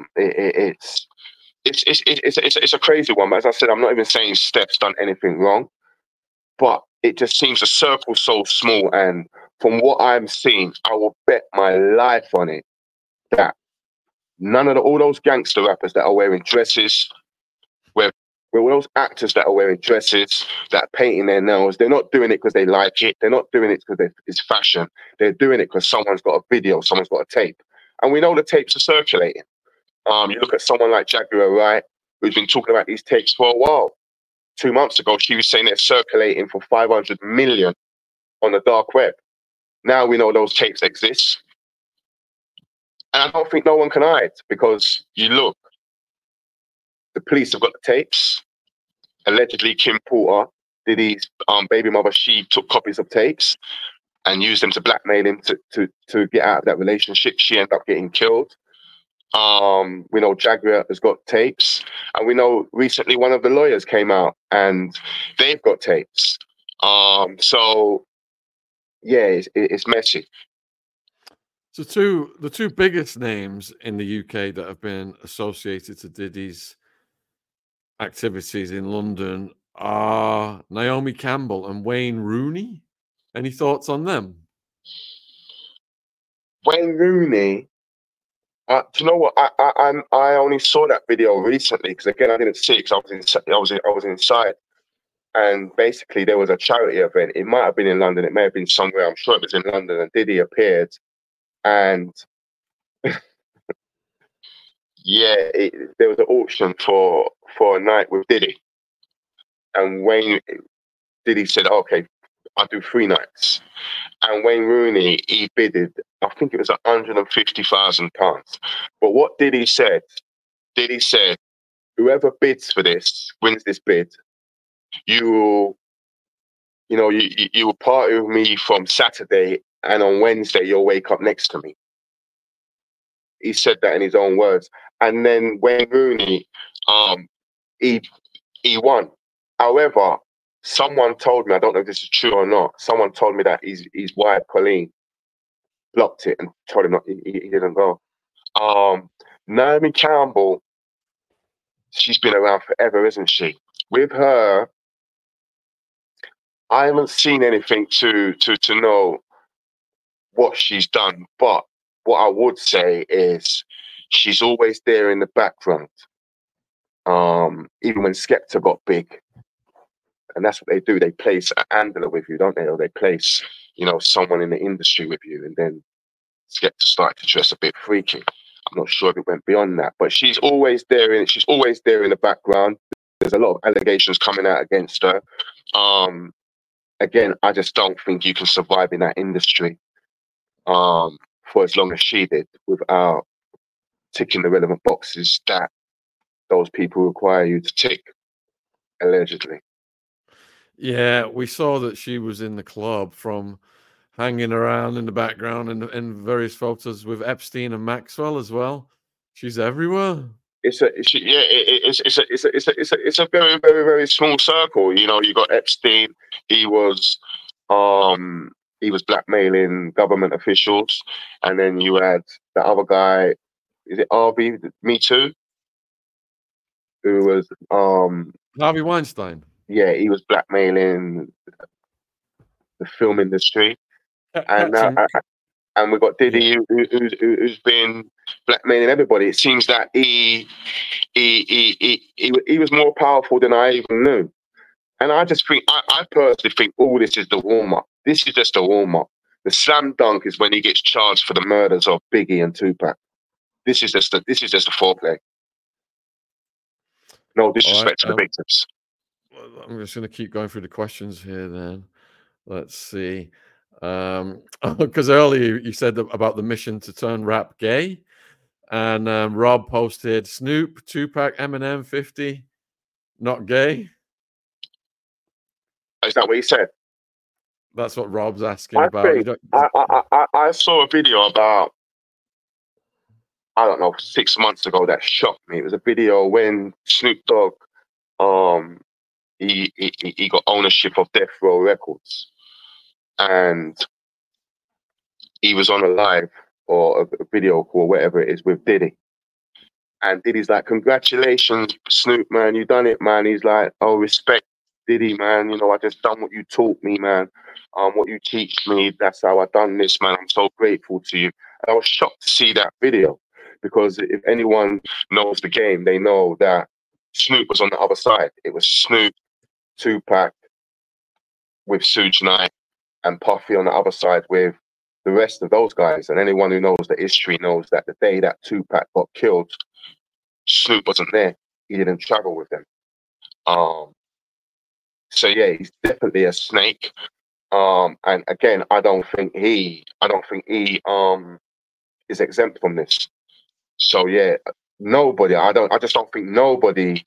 a crazy one. But as I said, I'm not even saying Steph's done anything wrong, but it just seems the circle's so small. And from what I'm seeing, I will bet my life on it that none of all those gangster rappers that are wearing dresses, where all those actors that are wearing dresses, that are painting their nails, they're not doing it because they like it. They're not doing it because it's fashion. They're doing it because someone's got a video, someone's got a tape. And we know the tapes are circulating. You look at someone like Jaguar Wright, who's been talking about these tapes for a while. 2 months ago, she was saying they're circulating for 500 million on the dark web. Now we know those tapes exist. And I don't think no one can hide because you look, the police have got the tapes. Allegedly, Kim Porter, Diddy's baby mother, she took copies of tapes and used them to blackmail him to get out of that relationship. She ended up getting killed. We know Jaguar has got tapes, and we know recently one of the lawyers came out and they've got tapes. So yeah, it's messy. So the two biggest names in the UK that have been associated to Diddy's activities in London are Naomi Campbell and Wayne Rooney. Any thoughts on them? Wayne Rooney. Do you know what? I only saw that video recently because again I didn't see it because I was inside, and basically there was a charity event. It might have been in London. It may have been somewhere. I'm sure it was in London. And Diddy appeared, and yeah, there was an auction for a night with Diddy, and Diddy said, "Okay, I'll do 3 nights." And Wayne Rooney, he bidded, I think it was £150,000. But what Diddy said, whoever bids for this, wins this bid, you will party with me from Saturday, and on Wednesday you'll wake up next to me. He said that in his own words. And then Wayne Rooney, he won. However, someone told me, I don't know if this is true or not, someone told me that his wife, Colleen, blocked it and told him he didn't go. Naomi Campbell, she's been around forever, isn't she? With her, I haven't seen anything to know what she's done, but what I would say is she's always there in the background. Even when Skepta got big, and that's what they do. They place a handler with you, don't they? Or they place, someone in the industry with you, and then Skepta started to dress a bit freaky. I'm not sure if it went beyond that, but she's always there. She's always there in the background. There's a lot of allegations coming out against her. Again, I just don't think you can survive in that industry for as long as she did without ticking the relevant boxes that those people require you to tick, allegedly. Yeah, we saw that she was in the club, from hanging around in the background in various photos with Epstein and Maxwell as well. She's everywhere. It's a very, very, very small circle. You got Epstein. He was blackmailing government officials, and then you had the other guy. Is it Harvey? Me Too. Who was Harvey Weinstein? Yeah, he was blackmailing the film industry, and we've got Diddy who's been blackmailing everybody. It seems that he was more powerful than I even knew, and I just think I personally think all this is the warm up. This is just a warm up. The slam dunk is when he gets charged for the murders of Biggie and Tupac. This is just a foreplay. No disrespect to the victims. I'm just going to keep going through the questions here then. Let's see. Because earlier you said about the mission to turn rap gay. And Rob posted Snoop, Tupac, Eminem, 50, not gay. Is that what he said? That's what Rob's asking about. I saw a video about, I don't know, 6 months ago that shocked me. It was a video when Snoop Dogg, he got ownership of Death Row Records, and he was on a live or a video call, whatever it is, with Diddy. And Diddy's like, "Congratulations, Snoop, man, you done it, man." He's like, "Oh, respect, Diddy, man. I just done what you taught me, man. What you teach me, that's how I done this, man. I'm so grateful to you." And I was shocked to see that video, because if anyone knows the game, they know that Snoop was on the other side. It was Snoop, Tupac with Suge Knight, and Puffy on the other side with the rest of those guys. And anyone who knows the history knows that the day that Tupac got killed, Snoop wasn't there. He didn't travel with them. So yeah, he's definitely a snake. And again, I don't think he is exempt from this. So yeah, I just don't think nobody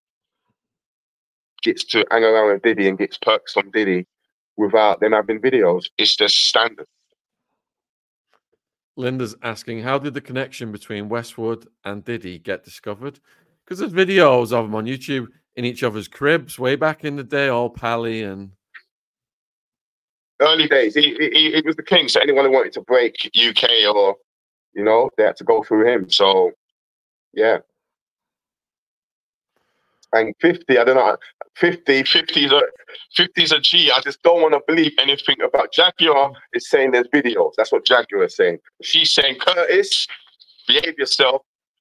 gets to hang around with Diddy and gets perks from Diddy without them having videos. It's just standard. Linda's asking, how did the connection between Westwood and Diddy get discovered? Because there's videos of them on YouTube in each other's cribs way back in the day, all pally and... Early days, he was the king. So anyone who wanted to break UK or, you know, they had to go through him. So, yeah. And 50, I don't know, 50's a G. I just don't want to believe anything about Jaguar is saying there's videos. That's what Jaguar is saying. She's saying, Curtis, behave yourself.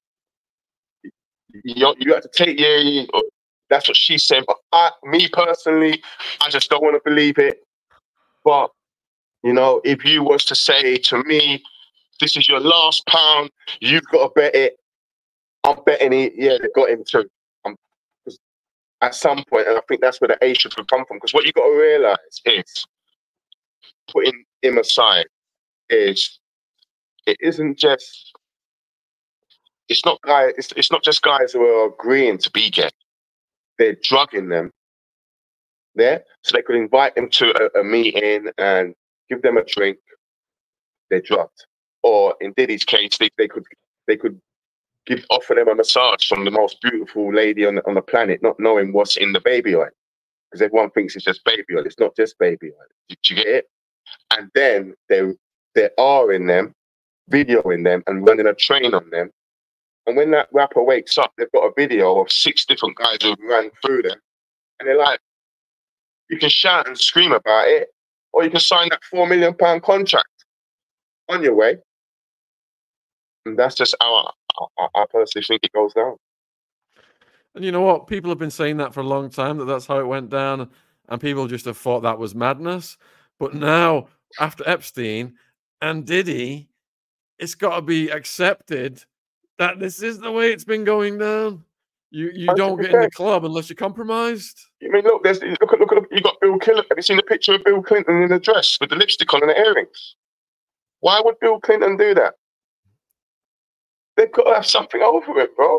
You have to take, that's what she's saying. But me personally, I just don't want to believe it. But, you know, if you was to say to me, this is your last pound, you've got to bet it, I'm betting it, yeah, they got him too. At some point, and I think that's where the A should come from. Because what you got to realise is, putting him aside, is it isn't just, it's not just guys who are agreeing to be gay. They're drugging them. Yeah, so they could invite them to a meeting and give them a drink. They're drugged. Or in Diddy's case, they could offer them a massage from the most beautiful lady on the planet, not knowing what's in the baby oil, because everyone thinks it's just baby oil. It's not just baby oil. Did you get it? And then they are in them, videoing them, and running a train on them. And when that rapper wakes up, they've got a video of 6 different guys who ran through them, and they're like, you can shout and scream about it, or you can sign that £4 million contract. On your way. And that's just how I personally think it goes down. And you know what? People have been saying that for a long time, that's how it went down. And people just have thought that was madness. But now, after Epstein and Diddy, it's got to be accepted that this is the way it's been going down. You don't get in the club unless you're compromised. I mean, look, look, you got Bill Clinton. Have you seen the picture of Bill Clinton in a dress with the lipstick on and the earrings? Why would Bill Clinton do that? They've got to have something over it, bro.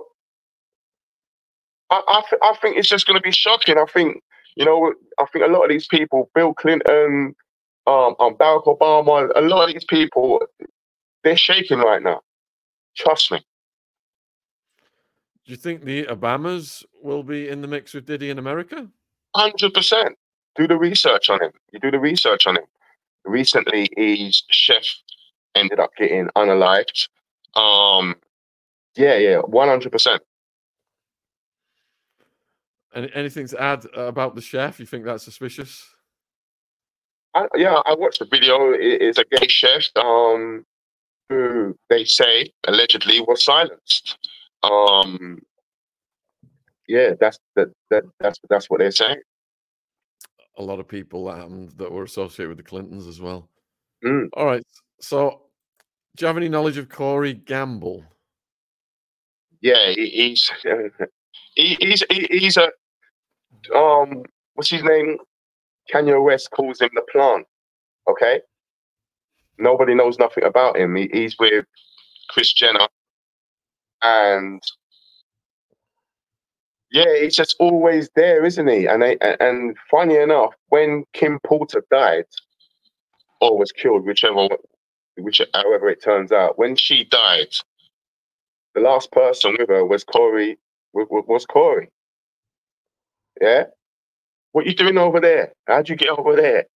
I think it's just going to be shocking. I think a lot of these people, Bill Clinton, Barack Obama, a lot of these people, they're shaking right now. Trust me. Do you think the Obamas will be in the mix with Diddy in America? 100%. Do the research on him. You do the research on him. Recently, his chef ended up getting unalived. Yeah, 100%. Anything to add about the chef? You think that's suspicious? I watched the video. It's a gay chef who they say allegedly was silenced. Yeah, that's what they're saying. A lot of people that were associated with the Clintons as well. Mm. All right. So, do you have any knowledge of Corey Gamble? Yeah, he's a what's his name? Kanye West calls him the plant. Okay, nobody knows nothing about him. He's with Kris Jenner, and yeah, he's just always there, isn't he? And funny enough, when Kim Porter died or was killed, however it turns out, when she died, the last person with her was Corey. Was Corey? Yeah. What you doing over there? How'd you get over there?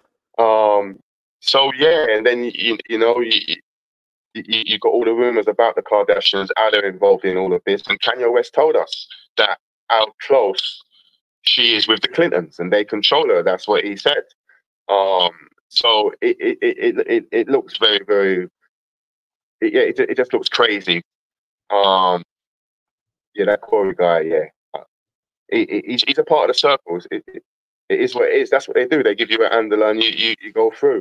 So yeah, and then you got all the rumors about the Kardashians, how they're involved in all of this, and Kanye West told us that how close she is with the Clintons, and they control her. That's what he said. So it looks very, very. It just looks crazy. Yeah, that Corey guy. Yeah, he's a part of the circles. It is what it is. That's what they do. They give you a handle and you go through.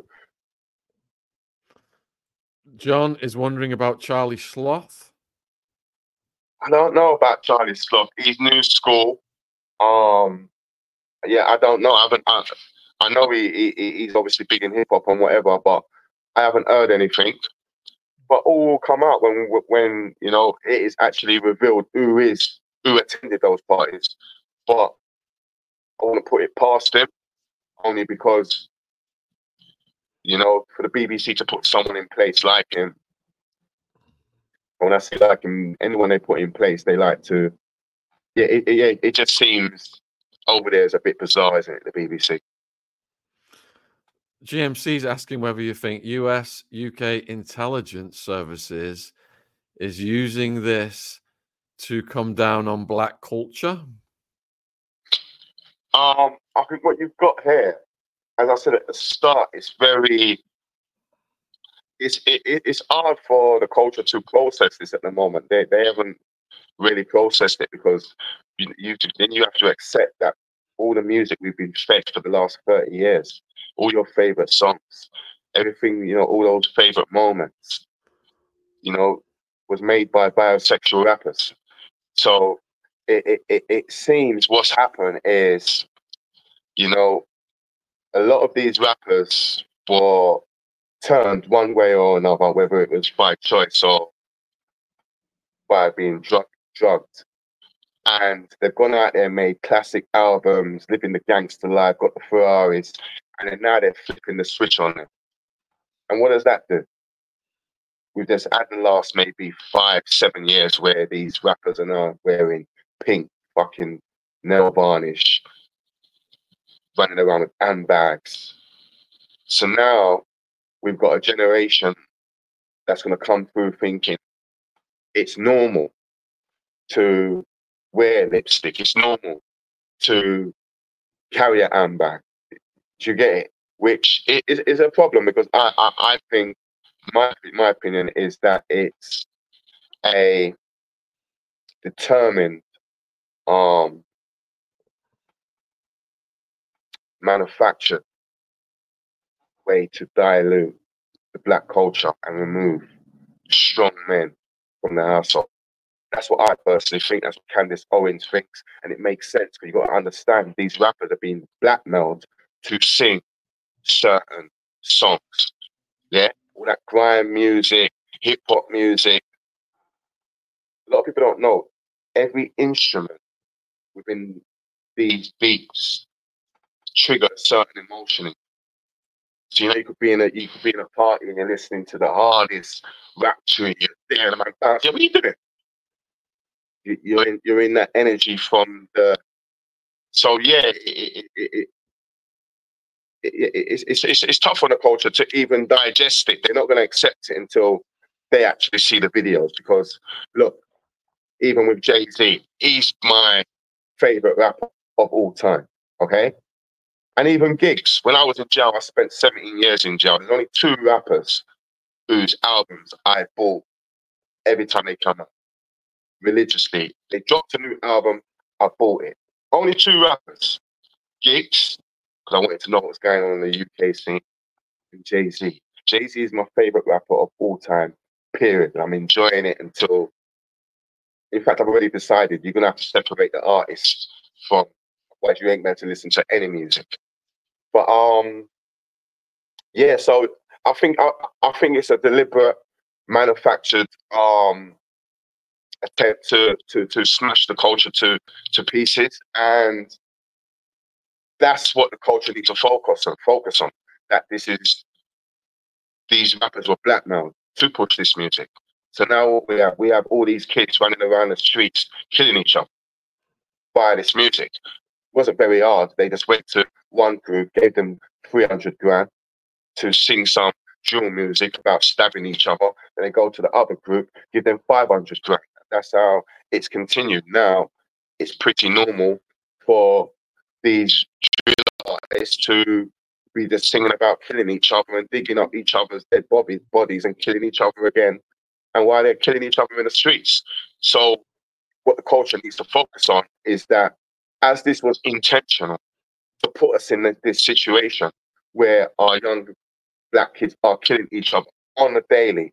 John is wondering about Charlie Sloth. I don't know about Charlie Sloth. He's new school. Yeah, I don't know. I know he's obviously big in hip hop and whatever, but I haven't heard anything. But all will come out when it is actually revealed who attended those parties. But I want to put it past him, only because for the BBC to put someone in place like him. When I say like him, anyone they put in place, they like to. Yeah, it just seems over there is a bit bizarre, isn't it? The BBC. GMC's asking whether you think US, UK intelligence services is using this to come down on black culture. I think what you've got here, as I said at the start, it's hard for the culture to process this at the moment. They haven't really processed it because you have to accept that all the music we've been fed for the last 30 years, all your favorite songs, everything, all those favorite moments, was made by bisexual rappers. So it seems what's happened is, a lot of these rappers were turned one way or another, whether it was by choice or by being drugged. And they've gone out there and made classic albums, living the gangster life, got the Ferraris, and then now they're flipping the switch on them. And what does that do? We've just had the last maybe 5-7 years where these rappers are now wearing pink fucking nail varnish, running around with handbags. So now we've got a generation that's going to come through thinking it's normal to wear lipstick. It's normal to carry a handbag. Do you get it? Which is a problem because I think my opinion is that it's a determined manufactured way to dilute the black culture and remove strong men from the household. That's what I personally think. That's what Candace Owens thinks, and it makes sense because you got to understand these rappers are being blackmailed to sing certain songs. Yeah, all that grime music, hip hop music. A lot of people don't know every instrument within these beats trigger a certain emotion. So you could be in a party and you're listening to the hardest rap tune. You're there and I'm like, yeah, what are you doing? You're in that energy from the. So yeah, it's tough on the culture to even digest it. They're not going to accept it until they actually see the videos. Because look, even with Jay-Z, he's my favorite rapper of all time. Okay. And even gigs. When I was in jail, I spent 17 years in jail. There's only 2 rappers whose albums I bought every time they come out. Religiously. They dropped a new album, I bought it. Only 2 rappers. Gigs, because I wanted to know what's going on in the UK scene, and Jay-Z. Jay-Z is my favorite rapper of all time, period. I'm enjoying it until... In fact, I've already decided you're going to have to separate the artist from... Otherwise, you ain't meant to listen to any music. But yeah, so I think it's a deliberate, manufactured attempt to smash the culture to pieces, and that's what the culture needs to focus on. That these rappers were blackmailed to push this music. So now we have all these kids running around the streets killing each other by this music. It wasn't very hard. They just went to one group, gave them 300 grand to sing some drill music about stabbing each other. Then they go to the other group, give them 500 grand. That's how it's continued. Now it's pretty normal for these drill artists to be just singing about killing each other and digging up each other's dead bodies and killing each other again. And while they're killing each other in the streets. So what the culture needs to focus on is that as this was intentional to put us in this situation where our young black kids are killing each other on the daily,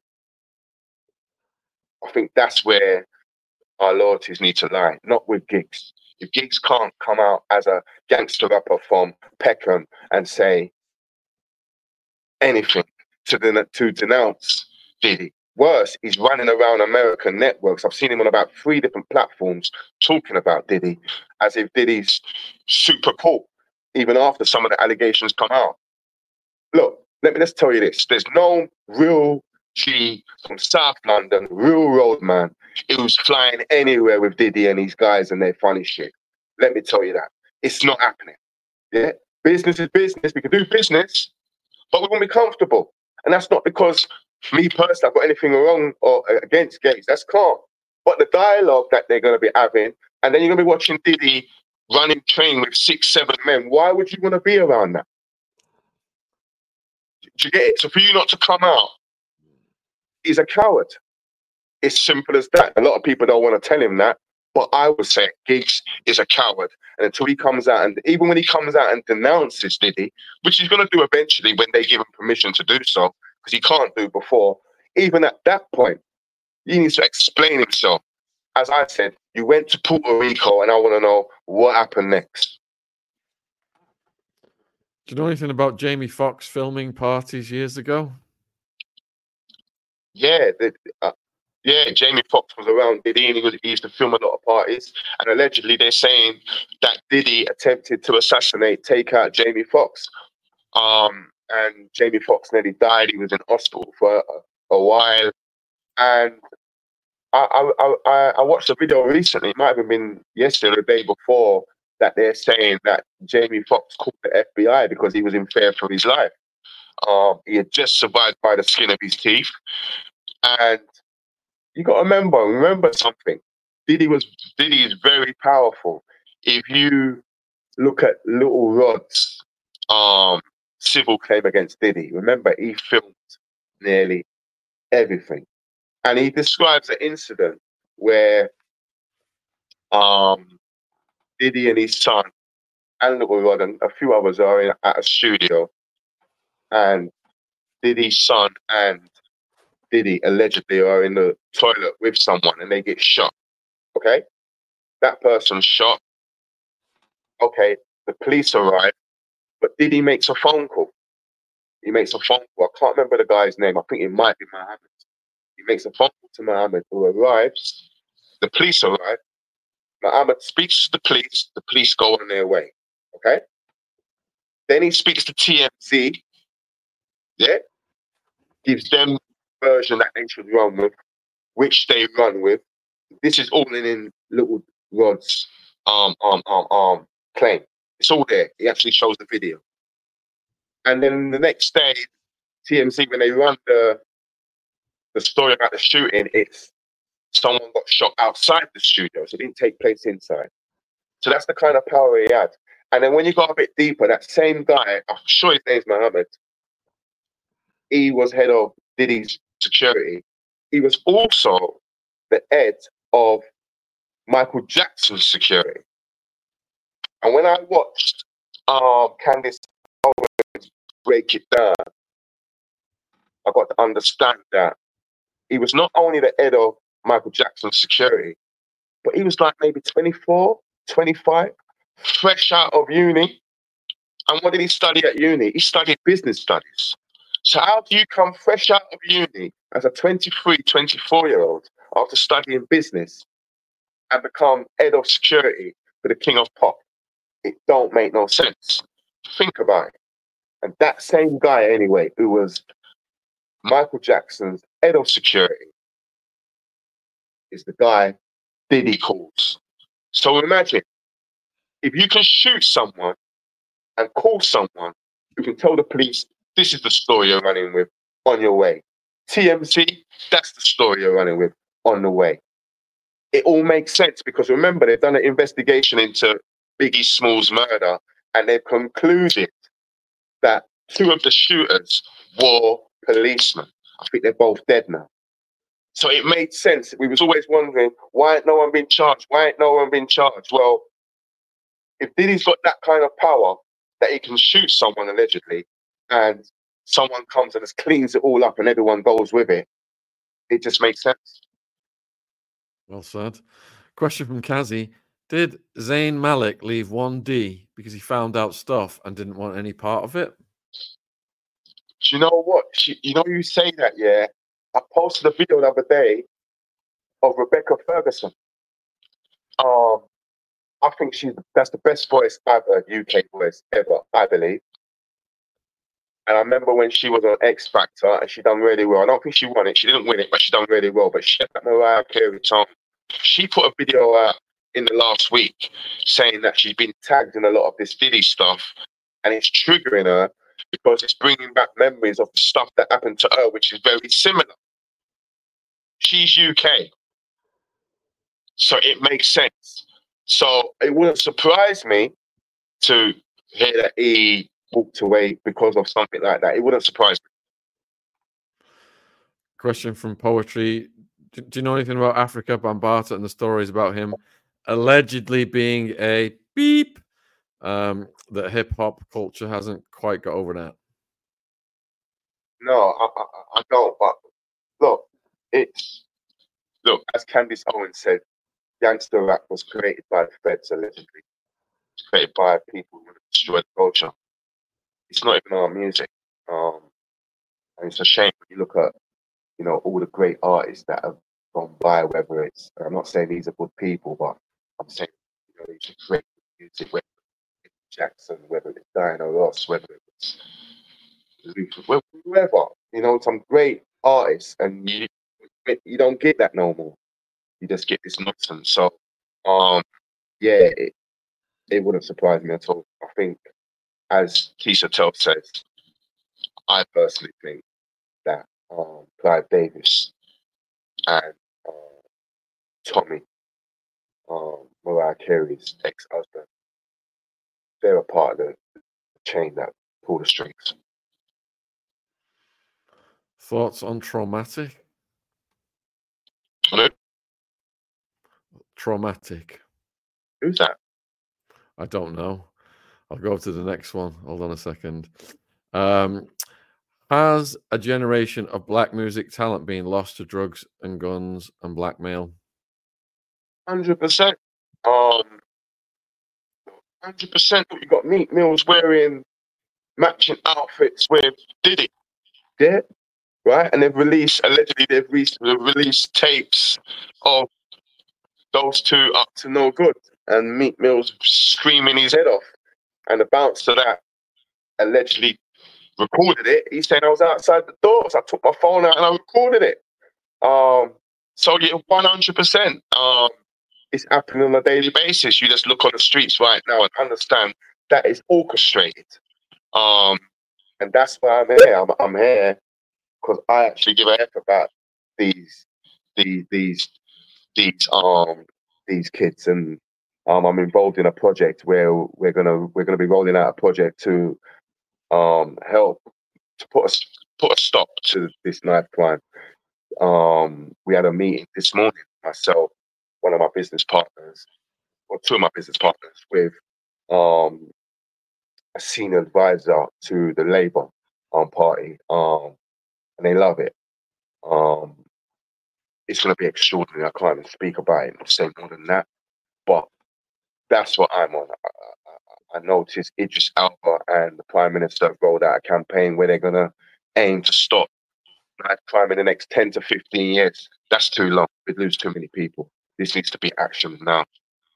I think that's where our loyalties need to lie, not with Giggs. If Giggs can't come out as a gangster rapper from Peckham and say anything to denounce Diddy, worse, he's running around American networks. I've seen him on about 3 different platforms talking about Diddy as if Diddy's super cool, even after some of the allegations come out. Look, let me just tell you this. There's no real G from South London, real roadman, who's flying anywhere with Diddy and these guys and their funny shit. Let me tell you that. It's not happening. Yeah? Business is business. We can do business. but we won't be comfortable. And that's not because me personally, I've got anything wrong or against gays. That's calm. But the dialogue that they're going to be having, and then you're going to be watching Diddy running train with 6, 7 men. Why would you want to be around that? Do you get it? So for you not to come out, he's a coward. It's simple as that. A lot of people don't want to tell him that, but I would say Giggs is a coward. And until he comes out, and even when he comes out and denounces Diddy, which he's going to do eventually when they give him permission to do so, because he can't do before, even at that point, he needs to explain himself. As I said, you went to Puerto Rico, and I want to know what happened next. Do you know anything about Jamie Foxx filming parties years ago? Yeah, Jamie Foxx was around Diddy, and he used to film a lot of parties. And allegedly, they're saying that Diddy attempted to take out Jamie Foxx. And Jamie Foxx nearly died. He was in hospital for a while. And I watched a video recently, it might have been yesterday or the day before, that they're saying that Jamie Foxx called the FBI because he was in fear for his life. He had just survived by the skin of his teeth. And you got to remember something. Diddy is very powerful. If you look at Little Rod's civil claim against Diddy, remember he filmed nearly everything. And he describes an incident where Diddy and his son and Little Rod and a few others are at a studio, and Diddy's son and Diddy allegedly are in the toilet with someone and they get shot. Okay? That person's shot. Okay, the police arrive, but Diddy makes a phone call. He makes a phone call. I can't remember the guy's name. I think it might be Muhammad. He makes a phone call to Muhammad, who arrives. The police arrive. Muhammad speaks to the police go on their way. Okay? Then he speaks to TMZ. Yeah? Gives them version that they should run with, which they run with. This is all in Little Rod's claim. It's all there. He actually shows the video. And then the next day, TMZ, when they run the story about the shooting, it's someone got shot outside the studio, so it didn't take place inside. So that's the kind of power he had. And then when you go a bit deeper, that same guy, I'm sure his name's Muhammad, he was head of Diddy's security. He was also the head of Michael Jackson's security. And when I watched Candace Owens break it down, I got to understand that he was not only the head of Michael Jackson's security, but he was like maybe 24, 25, fresh out of uni. And what did he study at uni? He studied business studies. So how do you come fresh out of uni as a 23, 24-year-old after studying business and become head of security for the King of Pop? It don't make no sense. Think about it. And that same guy, anyway, who was Michael Jackson's head of security, is the guy Diddy calls. So imagine, if you can shoot someone and call someone, you can tell the police, this is the story you're running with on your way. TMZ, that's the story you're running with on the way. It all makes sense because remember, they've done an investigation into Biggie Smalls' murder and they've concluded that 2 of the shooters were policemen. I think they're both dead now. So it made sense. We was always wondering, why ain't no one been charged? Why ain't no one been charged? Well, if Diddy's got that kind of power that he can shoot someone allegedly and someone comes and just cleans it all up and everyone goes with it, it just makes sense. Well said. Question from Kazi. Did Zayn Malik leave 1D because he found out stuff and didn't want any part of it? Do you know what? You say that, yeah. I posted a video the other day of Rebecca Ferguson. I think that's the best voice I've heard, UK voice ever, I believe. And I remember when she was on X Factor and she done really well. I don't think she won it. She didn't win it, but she done really well. But she had that Mariah Carey song. She put a video out in the last week saying that she's been tagged in a lot of this Diddy stuff and it's triggering her. because it's bringing back memories of stuff that happened to her, which is very similar. She's UK, so it makes sense. So it wouldn't surprise me to hear that he walked away because of something like that. It wouldn't surprise me. Question from Poetry. Do you know anything about Africa Bambaataa and the stories about him allegedly being a beep that hip-hop culture hasn't quite got over that? No, I don't. But look, as Candace Owens said, gangster rap was created by the Feds, allegedly. It's created by people who destroy the culture. It's not even our music. And it's a shame when you look at, all the great artists that have gone by, whether it's, I'm not saying these are good people, but I'm saying, these are great music, whether it's Jackson, whether it's Diana Ross, whether it's Luther, whoever, some great artists, and you don't get that no more. You just get this nonsense. So, it wouldn't surprise me at all. I think, as Keisha Telf says, I personally think that Clive Davis and Tommy, Mariah Carey's ex-husband, they're a part of the chain that pull the strings. Thoughts on Traumatic? Hello? Traumatic. Who's that? I don't know. I'll go to the next one. Hold on a second. Has a generation of black music talent been lost to drugs and guns and blackmail? 100%. 100%. You got Meek Mills wearing matching outfits with Diddy. Yeah? Right? And allegedly they've released tapes of those two up to no good. And Meek Mills screaming his head off. And the bouncer that allegedly recorded it, he's saying I was outside the doors. I took my phone out and I recorded it. So yeah, 100%. It's happening on a daily basis. You just look on the streets right now and understand that is orchestrated. And that's why I'm here. I'm here because I actually give a heck about these kids, and I'm involved in a project where we're gonna be rolling out a project to help to put a stop to this knife crime. We had a meeting this morning, myself, one of my business partners, or two of my business partners, with a senior advisor to the Labour Party, and they love it. It's going to be extraordinary. I can't even speak about it and say more than that, but that's what I'm on. I noticed Idris Elba and the Prime Minister have rolled out a campaign where they're going to aim to stop knife crime in the next 10 to 15 years. That's too long. We'd lose too many people. This needs to be action now.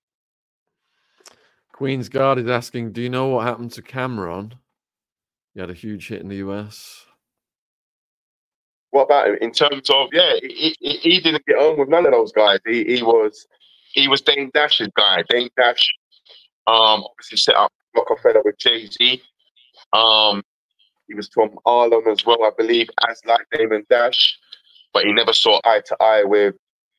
Queen's Guard is asking, do you know what happened to Cameron? He had a huge hit in the US. What about him in terms of, he didn't get on with none of those guys. He was Dame Dash's guy. Dame Dash obviously set up Rockefeller with Jay-Z. He was from Harlem as well, I believe, as like Damon Dash, but he never saw eye to eye with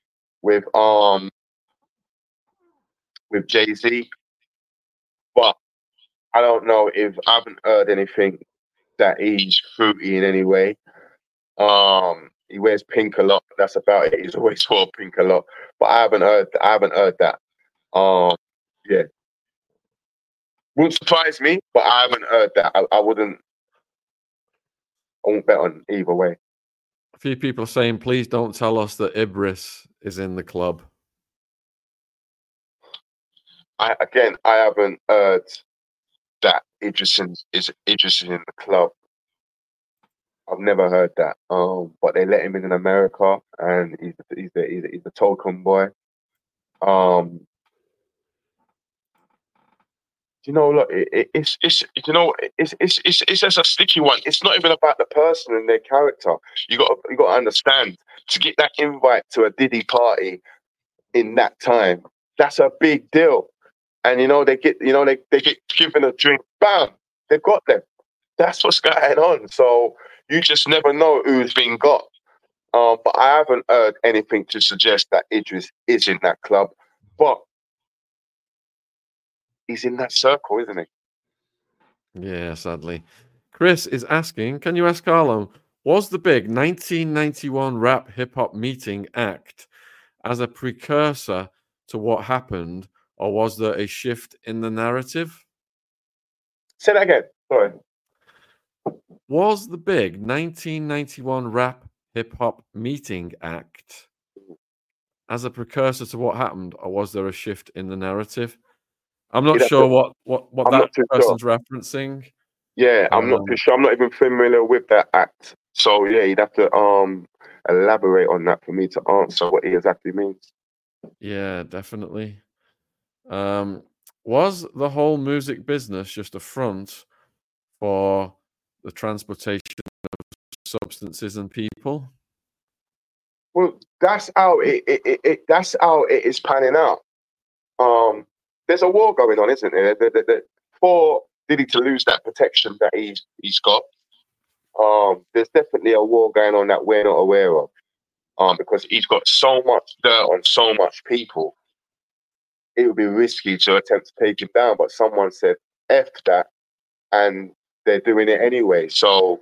Jay-Z. But I don't know, if I haven't heard anything that he's fruity in any way. He wears pink a lot. That's about it. He's always wore pink a lot. But I haven't heard that. Yeah. Wouldn't surprise me, but I haven't heard that. I wouldn't bet on either way. A few people are saying, please don't tell us that Ibris is in the club. I haven't heard that Idris is in the club. I've never heard that. But they let him in America, and he's the token boy. Look, it's just a sticky one. It's not even about the person and their character. You got to understand, to get that invite to a Diddy party in that time, that's a big deal. And they get given a drink, bam, they've got them. That's what's going on. So you just never know who's been got. But I haven't heard anything to suggest that Idris is in that club. But he's in that circle, isn't he? Yeah, sadly. Chris is asking, can you ask Carlo, was the big 1991 rap hip-hop meeting act as a precursor to what happened, or was there a shift in the narrative? Say that again. Sorry. Was the big 1991 rap hip-hop meeting act as a precursor to what happened, or was there a shift in the narrative? I'm not sure what that person's referencing. Yeah, I'm not too sure. I'm not even familiar with that act. So yeah, you'd have to elaborate on that for me to answer what he exactly means. Yeah, definitely. Was the whole music business just a front for the transportation of substances and people? Well, that's how that's how it is panning out. There's a war going on, isn't there? For Diddy to lose that protection that he's got, there's definitely a war going on that we're not aware of. Because he's got so much dirt on so much people, it would be risky to attempt to take him down. But someone said F that, and they're doing it anyway. So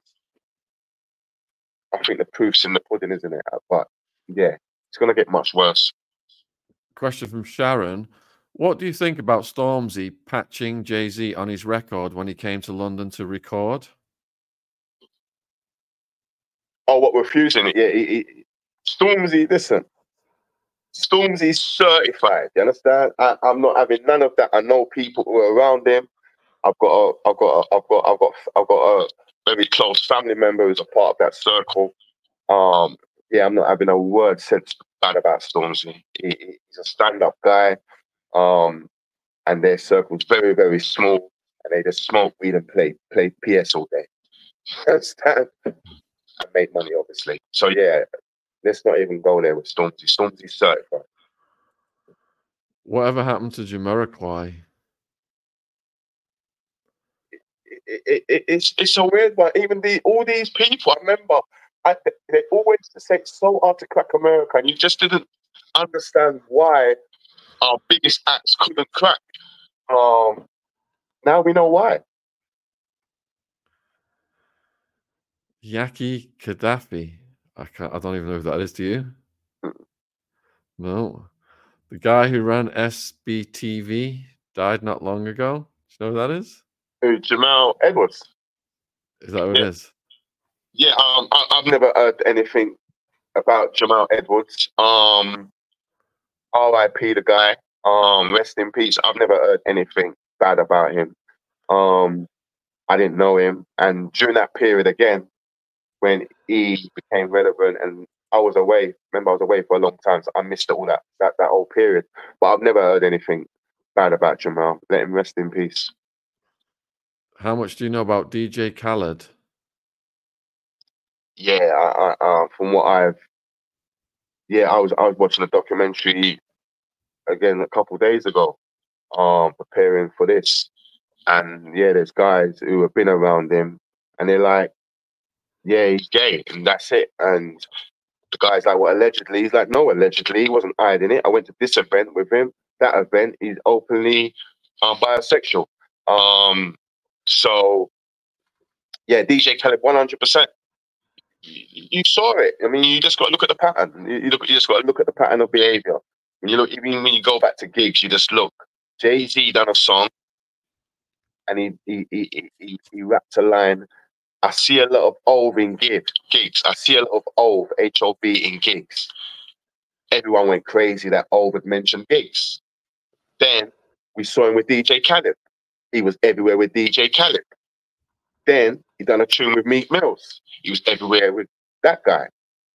I think the proof's in the pudding, isn't it? But yeah, it's going to get much worse. Question from Sharon. What do you think about Stormzy patching Jay-Z on his record when he came to London to record? Oh, what, refusing it? Yeah, Stormzy, listen. Stormzy's certified. You understand? I'm not having none of that. I know people who are around him. I've got a very close family member who's a part of that circle. Yeah, I'm not having a word said bad about Stormzy. He's a stand-up guy. And their circle's very, very small, and they just smoke weed and play PS all day. Understand? And make money, obviously. So yeah, let's not even go there with Stormzy. Stormzy's certified. Whatever happened to Jamiroquai? It's a weird one. Even all these people, I remember, they always say it's so hard to crack America, and you just didn't understand why our biggest acts couldn't crack. Now we know why. Yaki Gaddafi. I don't even know who that is. Do you? No. The guy who ran SBTV died not long ago. Do you know who that is? Jamal Edwards. Is that who it is? Yeah. I've never heard anything about Jamal Edwards. R.I.P. the guy. Rest in peace. I've never heard anything bad about him. I didn't know him, and during that period again, when he became relevant, and I was away. Remember, I was away for a long time, so I missed all that whole period. But I've never heard anything bad about Jamal. Let him rest in peace. How much do you know about DJ Khaled? Yeah, from what I was watching a documentary again a couple of days ago, preparing for this, and yeah, there's guys who have been around him, and they're like, yeah, he's gay, and that's it. And the guy's like, well, allegedly. He's like, no, allegedly. He wasn't hiding it. I went to this event with him. That event, he's openly bisexual. So, yeah, DJ Khaled, 100%. You saw it. I mean, you just got to look at the pattern. You just got to look at the pattern of behavior. Even when you go back to gigs, you just look. Jay-Z done a song, and he rapped a line. I see a lot of Ove in gigs. I see a lot of Ove, H-O-V, in gigs. Everyone went crazy that Ove had mentioned gigs. Then we saw him with DJ Khaled. He was everywhere with DJ Khaled. Then he done a tune with Meek Mills. He was everywhere with that guy.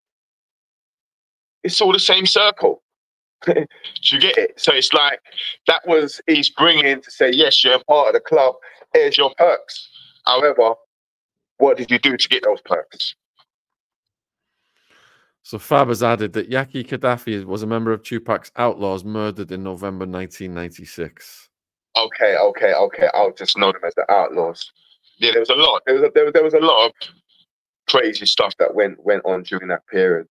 It's all the same circle. Do you get it? So it's like, that was he's bringing to say, yes, you're a part of the club. Here's your perks. However, what did you do to get those perks? So Fab has added that Yaki Gaddafi was a member of Tupac's Outlaws, murdered in November 1996. Okay. I'll just know them as the Outlaws. Yeah, there was a lot. There was a lot of crazy stuff that went on during that period.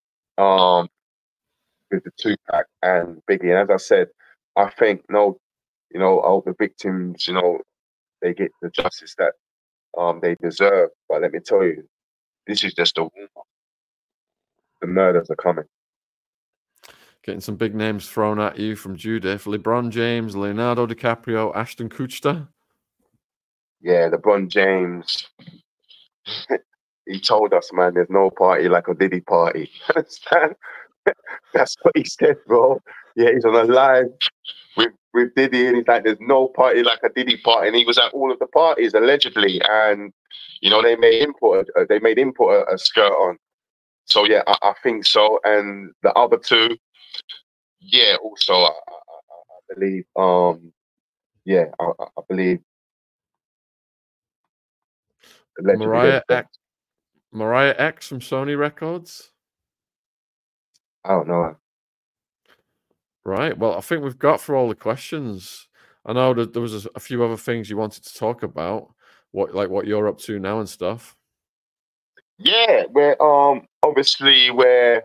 With the Tupac and Biggie, and as I said, I think all the victims, they get the justice that they deserve. But let me tell you, this is just a warm-up. The murders are coming. Getting some big names thrown at you from Judith. LeBron James, Leonardo DiCaprio, Ashton Kutcher. Yeah, LeBron James. He told us, man, there's no party like a Diddy party. Understand? That's what he said, bro. Yeah, he's on a live with Diddy, and he's like, there's no party like a Diddy party. And he was at all of the parties, allegedly. And, they made him put a skirt on. So, yeah, I think so. And the other two, yeah, also, I believe, I believe. Mariah X from Sony Records. I don't know. Right. Well, I think we've got through all the questions. I know that there was a few other things you wanted to talk about, what you're up to now and stuff. Yeah, we're obviously we're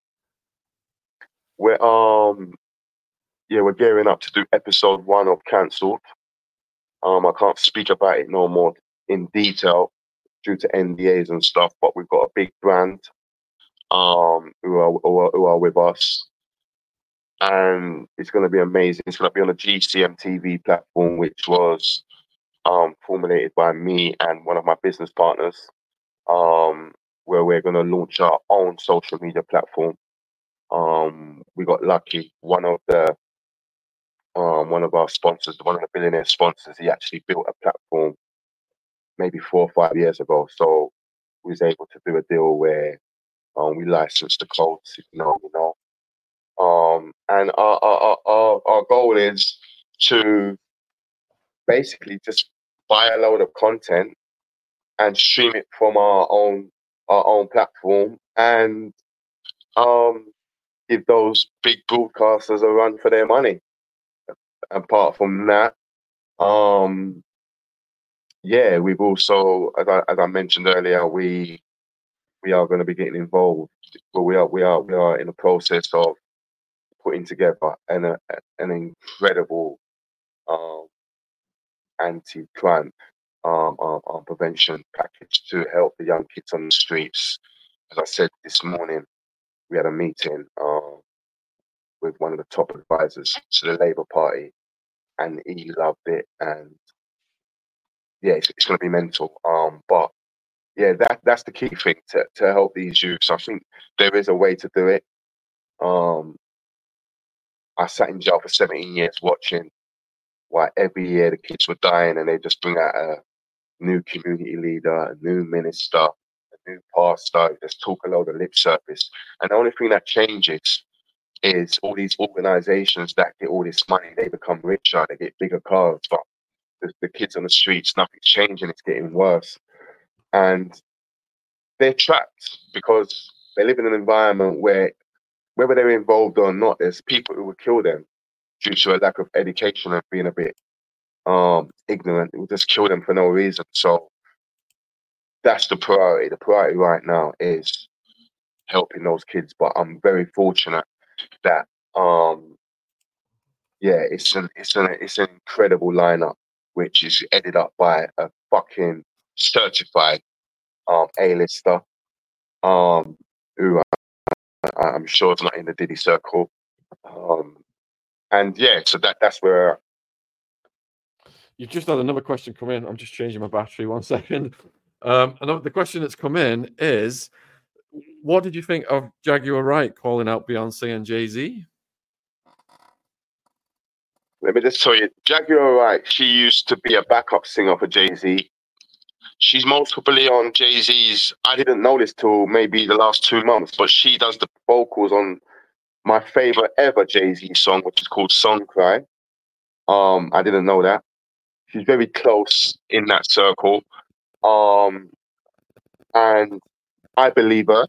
gearing up to do episode 1 of Cancelled. I can't speak about it no more in detail due to NDAs and stuff, but we've got a big brand who are with us, and it's going to be amazing. It's going to be on the GCM TV platform, which was formulated by me and one of my business partners, where we're going to launch our own social media platform. We got lucky. One of our sponsors, one of the billionaire sponsors, he actually built a platform maybe 4 or 5 years ago. So we was able to do a deal where we licensed the codes, and our goal is to basically just buy a load of content and stream it from our own platform, and give those big broadcasters a run for their money. Apart from that, we've also, as I mentioned earlier, we are going to be getting involved. But we are in the process of putting together an incredible anti-crime prevention package to help the young kids on the streets. As I said this morning, we had a meeting with one of the top advisors to the Labour Party, and he loved it. And yeah, it's going to be mental. But yeah, that's the key thing to help these youths. I think there is a way to do it. I sat in jail for 17 years watching why every year the kids were dying, and they just bring out a new community leader, a new minister, a new pastor, just talk a load of lip service. And the only thing that changes is all these organizations that get all this money, they become richer, they get bigger cars, but the kids on the streets, nothing's changing, it's getting worse. And they're trapped because they live in an environment where, whether they're involved or not, there's people who will kill them due to a lack of education and being a bit ignorant. It will just kill them for no reason. So that's the priority. The priority right now is helping those kids. But I'm very fortunate that it's an incredible lineup, which is headed up by a fucking certified A-lister, who I'm sure is not in the Diddy circle. And yeah, so that's where. You just had another question come in. I'm just changing my battery. 1 second. The question that's come in is, what did you think of Jaguar Wright calling out Beyonce and Jay-Z? Let me just tell you, Jaguar Wright, she used to be a backup singer for Jay-Z. She's most probably on Jay-Z's, I didn't know this till maybe the last 2 months, but she does the vocals on my favorite ever Jay-Z song, which is called Song Cry. I didn't know that. She's very close in that circle. And I believe her.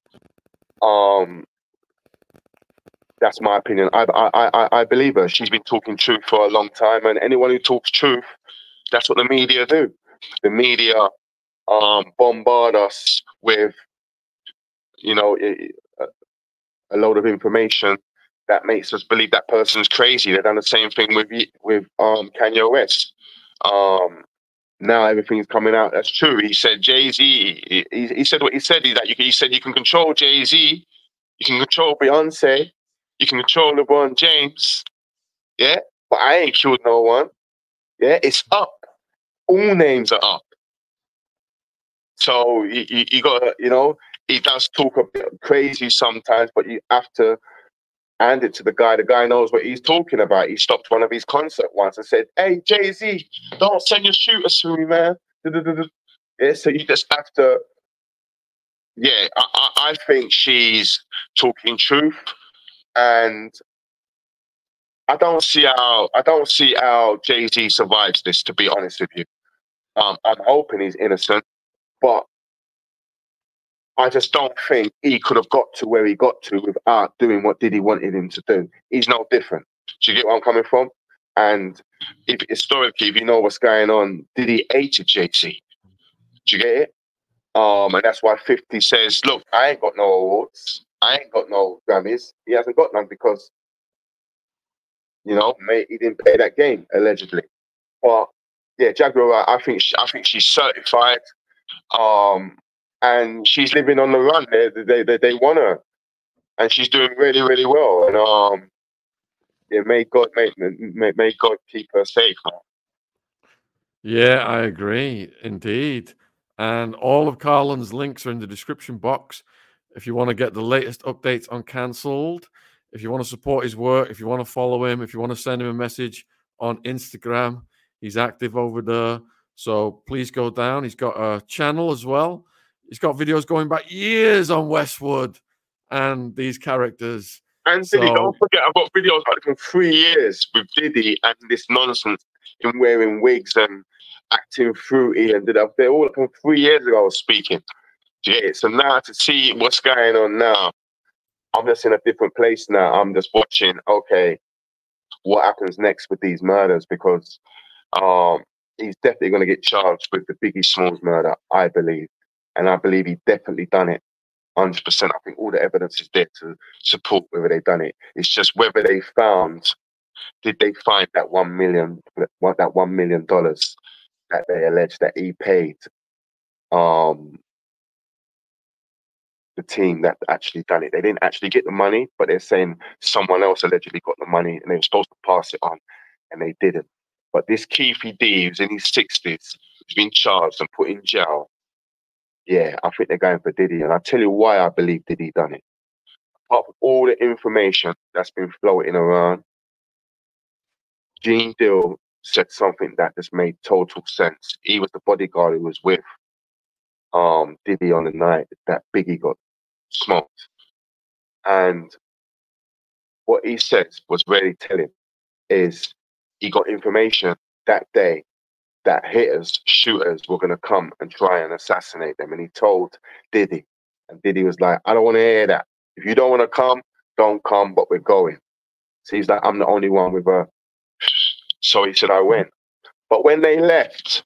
That's my opinion. I believe her. She's been talking truth for a long time, and anyone who talks truth, that's what the media do. the media bombard us with, you know, a load of information that makes us believe that person's crazy. They've done the same thing with Kanye West. Now everything's coming out. That's true. He said Jay-Z. He said what he said. He said you can control Jay-Z, you can control Beyonce, you can control LeBron James. Yeah, but I ain't killed no one. Yeah, it's up. All names are up. So you got to, you know, he does talk a bit crazy sometimes, but you have to hand it to the guy. The guy knows what he's talking about. He stopped one of his concerts once and said, "Hey, Jay-Z, don't send your shooters to me, man." Yeah, so you just have to. Yeah, I think she's talking truth, and I don't see how Jay-Z survives this. To be honest with you, I'm hoping he's innocent, but I just don't think he could have got to where he got to without doing what Diddy wanted him to do. He's no different. Do you get where I'm coming from? And if historically, if you know what's going on, Diddy hated Jay-Z. Do you get it? And that's why 50 says, "Look, I ain't got no awards. I ain't got no Grammys." He hasn't got none because, you know, he didn't play that game allegedly. But yeah, Jaguar, I think she's certified. And she's living on the run. They want her, and she's doing really, really well. And yeah, may God keep her safe. Yeah, I agree, indeed. And all of Carlin's links are in the description box. If you want to get the latest updates on Cancelled, if you want to support his work, if you want to follow him, if you want to send him a message on Instagram, he's active over there. So please go down. He's got a channel as well. He's got videos going back years on Westwood and these characters. And Diddy, don't forget, I've got videos back from 3 years with Diddy and this nonsense in wearing wigs and acting fruity and they're all from 3 years ago I was speaking. Yeah, so now to see what's going on now, I'm just in a different place now. I'm just watching, okay, what happens next with these murders, because he's definitely going to get charged with the Biggie Smalls murder, I believe. And I believe he definitely done it. 100%. I think all the evidence is there to support whether they've done it. It's just whether they did they find that $1 million that they allege that he paid the team that actually done it. They didn't actually get the money, but they're saying someone else allegedly got the money and they were supposed to pass it on and they didn't. But this Keefy D, who's in his 60s, who's been charged and put in jail, yeah, I think they're going for Diddy. And I'll tell you why I believe Diddy done it. Apart from all the information that's been floating around, Gene Deal said something that just made total sense. He was the bodyguard who was with Diddy on the night that Biggie got smoked. And what he said was really telling, is he got information that day that shooters were going to come and try and assassinate them. And he told Diddy. And Diddy was like, "I don't want to hear that. If you don't want to come, don't come, but we're going." So he's like, "I'm the only one with her." So he said, "I went." But when they left,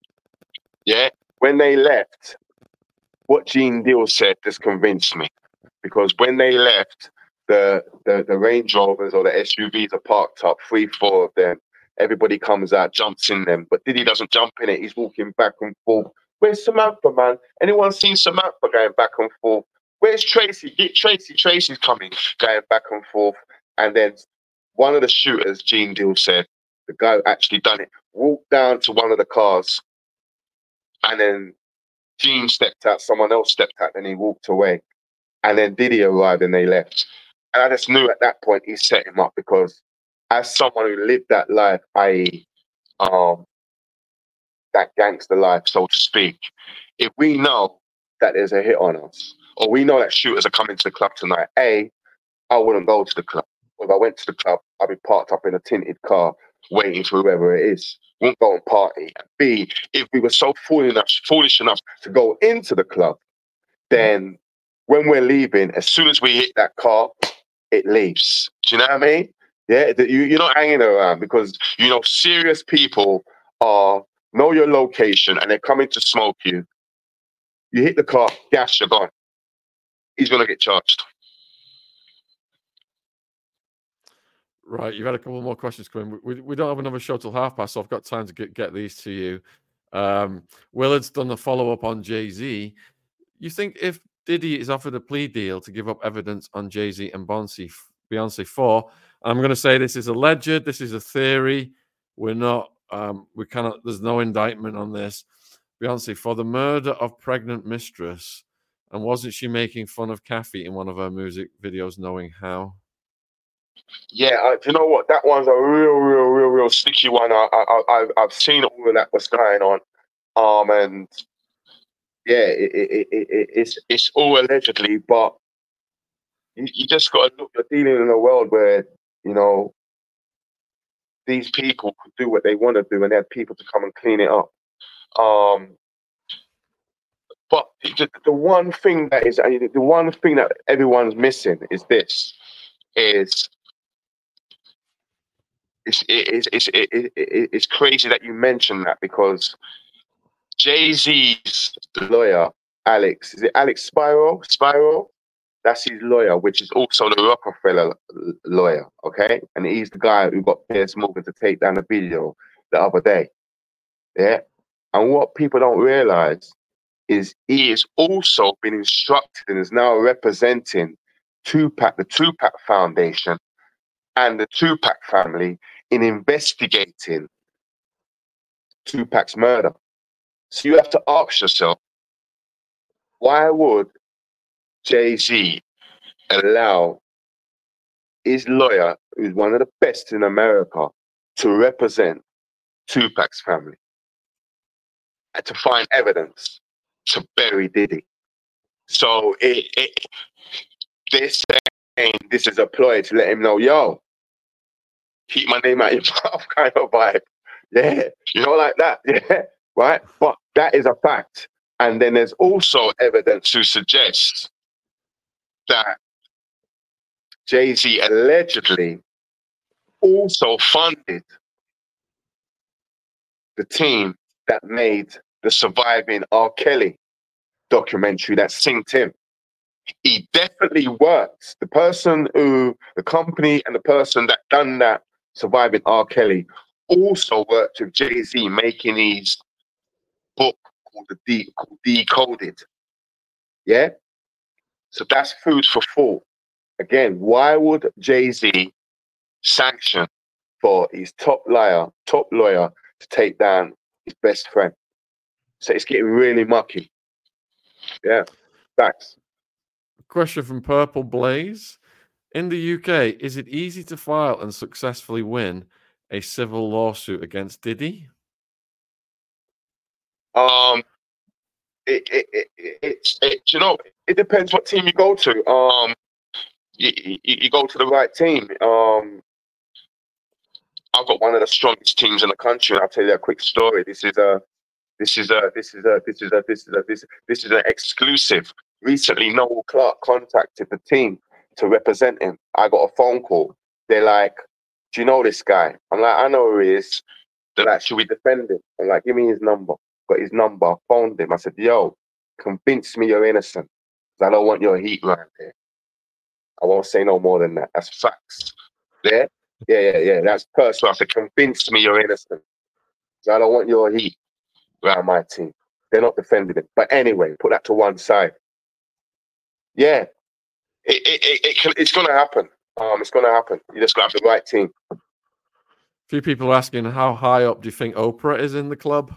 what Gene Deal said just convinced me. Because when they left, the Range Rovers or the SUVs are parked up, 3-4 of them. Everybody comes out, jumps in them, but Diddy doesn't jump in it. He's walking back and forth. "Where's Samantha, man? Anyone seen Samantha?" Going back and forth. "Where's Tracy? Get Tracy. Tracy's coming." Going back and forth. And then one of the shooters, Gene Deal said, the guy who actually done it, walked down to one of the cars. And then Gene stepped out, someone else stepped out, and he walked away. And then Diddy arrived and they left. And I just knew at that point he set him up, because as someone who lived that life, i.e., that gangster life, so to speak, if we know that there's a hit on us, or we know that shooters are coming to the club tonight, A, I wouldn't go to the club. If I went to the club, I'd be parked up in a tinted car waiting for whoever it is. Wouldn't go and party. And B, if we were so foolish enough to go into the club, then when we're leaving, as soon as we hit that car, it leaves. Do you know what I mean? Yeah, you're not hanging around, because, you know, serious people are know your location, and they're coming to smoke you, you hit the car, gas, you're gone. He's going to get charged. Right, you've had a couple more questions coming. We don't have another show till past, so I've got time to get these to you. Willard's done a follow-up on Jay-Z. You think if Diddy is offered a plea deal to give up evidence on Jay-Z and Beyonce 4, I'm going to say this is alleged, this is a theory. We're not, we cannot, there's no indictment on this. Beyonce, for the murder of pregnant mistress, and wasn't she making fun of Kathy in one of her music videos, Knowing How? Yeah, you know what? That one's a real sticky one. I've seen all of that, what's going on. And yeah, it's all allegedly, but you just got to look, you're dealing in a world where, you know, these people could do what they want to do and they have people to come and clean it up. But the one thing that is, the one thing that everyone's missing is this, is it's crazy that you mentioned that, because Jay-Z's lawyer, Alex, is it Alex Spiro? That's his lawyer, which is also the Rockefeller lawyer, okay? And he's the guy who got Piers Morgan to take down the video the other day, yeah? And what people don't realize is he has also been instructed and is now representing Tupac, the Tupac Foundation, and the Tupac family in investigating Tupac's murder. So you have to ask yourself, why would Jay-Z allow his lawyer, who's one of the best in America, to represent Tupac's family and to find evidence to bury Diddy? So they're saying this is a ploy to let him know, yo, keep my name out your mouth kind of vibe. Yeah, you know, like that. Yeah, right? But that is a fact. And then there's also evidence to suggest that Jay-Z allegedly also funded the team that made the Surviving R. Kelly documentary that synced him. He definitely worked. The company and the person that done that Surviving R. Kelly also worked with Jay-Z making his book called Decoded. Yeah? So that's food for thought. Again, why would Jay-Z sanction for his top lawyer to take down his best friend? So it's getting really mucky. Yeah, facts. Question from Purple Blaze. In the UK, is it easy to file and successfully win a civil lawsuit against Diddy? You know, it depends what team you go to. You go to the right team. I've got one of the strongest teams in the country, and I'll tell you a quick story. This is an exclusive. Recently, Noel Clarke contacted the team to represent him. I got a phone call. They're like, "Do you know this guy?" I'm like, "I know who he is." They're like, "Should we defend him?" I'm like, "Give me his number." Got his number. I phoned him. I said, "Yo, convince me you're innocent, because I don't want your heat around here." I won't say no more than that. That's facts. Yeah? Yeah. That's personal. I said, "Convince me you're innocent, because I don't want your heat around my team." They're not defending him. But anyway, put that to one side. Yeah. It's going to happen. It's going to happen. You just got to have the right team. A few people are asking, how high up do you think Oprah is in the club?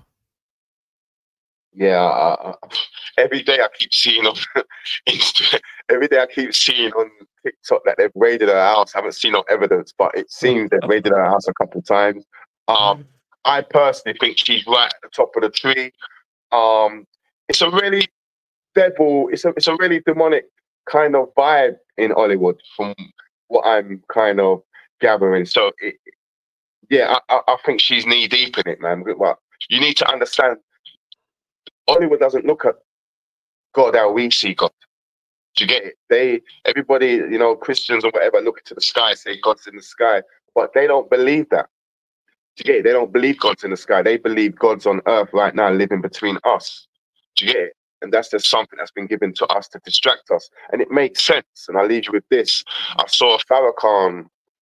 Yeah, every day I keep seeing on every day I keep seeing on TikTok that they've raided her house. I haven't seen no evidence, but it seems they've raided her house a couple of times. I personally think she's right at the top of the tree. It's a really it's a really demonic kind of vibe in Hollywood, from what I'm kind of gathering. So I think she's knee deep in it, man. But you need to understand, Hollywood doesn't look at God how we see God. Do you get it? Everybody, you know, Christians or whatever, look into the sky, say God's in the sky, but they don't believe that. Do you get it? They don't believe God's in the sky. They believe God's on earth right now, living between us. Do you get it? And that's just something that's been given to us to distract us. And it makes sense. And I'll leave you with this. I saw a Farrakhan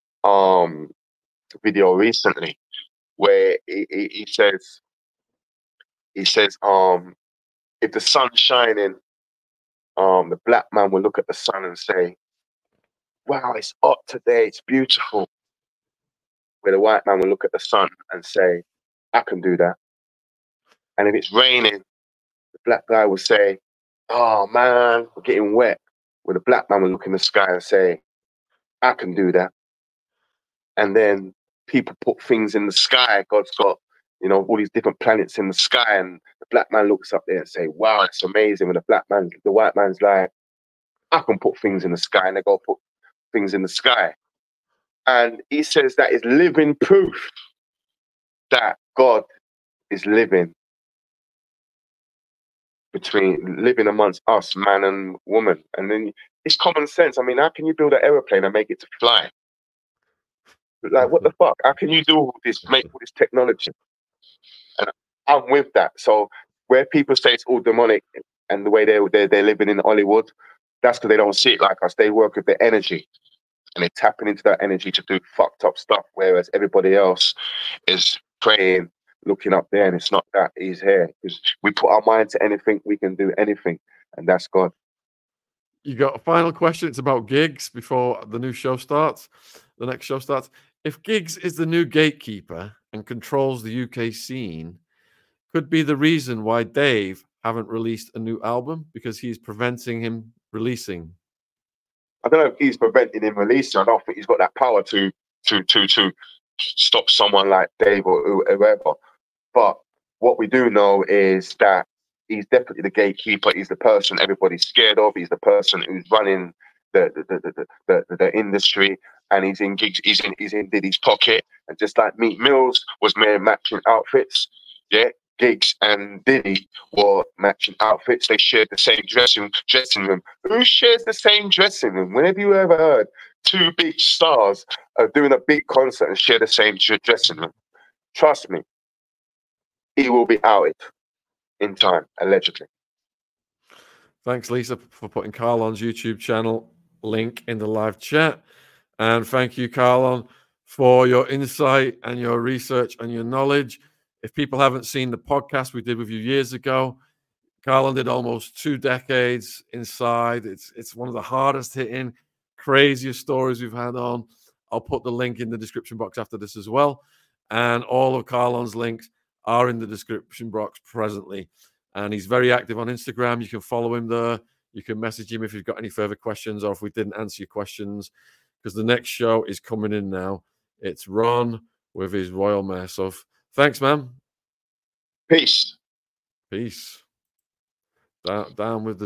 video recently where he says, if the sun's shining, the black man will look at the sun and say, wow, it's hot today, it's beautiful. Where the white man will look at the sun and say, I can do that. And if it's raining, the black guy will say, oh man, we're getting wet. Where the black man will look in the sky and say, I can do that. And then people put things in the sky. God's got, you know, all these different planets in the sky, and the black man looks up there and say, wow, it's amazing. When the white man's like, I can put things in the sky, and they go put things in the sky. And he says that is living proof that God is living amongst us, man and woman. And then it's common sense. I mean, how can you build an aeroplane and make it to fly? Like, what the fuck? How can you do all this, make all this technology? And I'm with that. So where people say it's all demonic and the way they're living in Hollywood, that's because they don't see it like us. They work with their energy. And they're tapping into that energy to do fucked up stuff, whereas everybody else is praying, looking up there, and it's not that. He's here. Because we put our mind to anything, we can do anything, and that's God. You got a final question. It's about Giggs before the next show starts. If Giggs is the new gatekeeper and controls the UK scene, could be the reason why Dave haven't released a new album, because he's preventing him releasing. I don't know if he's preventing him releasing. I don't think he's got that power to stop someone like Dave or whoever. But what we do know is that he's definitely the gatekeeper. He's the person everybody's scared of. He's the person who's running the industry, and he's in Diddy's pocket. And just like Meek Mills was matching outfits, yeah, Giggs and Diddy were matching outfits. They shared the same dressing room. Who shares the same dressing room? When have you ever heard two big stars doing a big concert and share the same dressing room? Trust me, he will be outed in time, allegedly. Thanks, Lisa, for putting Carlon's YouTube channel link in the live chat. And thank you, Carlon, for your insight and your research and your knowledge. If people haven't seen the podcast we did with you years ago, Carlon did almost 2 decades inside. It's one of the hardest hitting, craziest stories we've had on. I'll put the link in the description box after this as well. And all of Carlon's links are in the description box presently. And he's very active on Instagram. You can follow him there. You can message him if you've got any further questions, or if we didn't answer your questions, because the next show is coming in now. It's Ron with his Royal Mare. So thanks, man. Peace. Peace. Down with the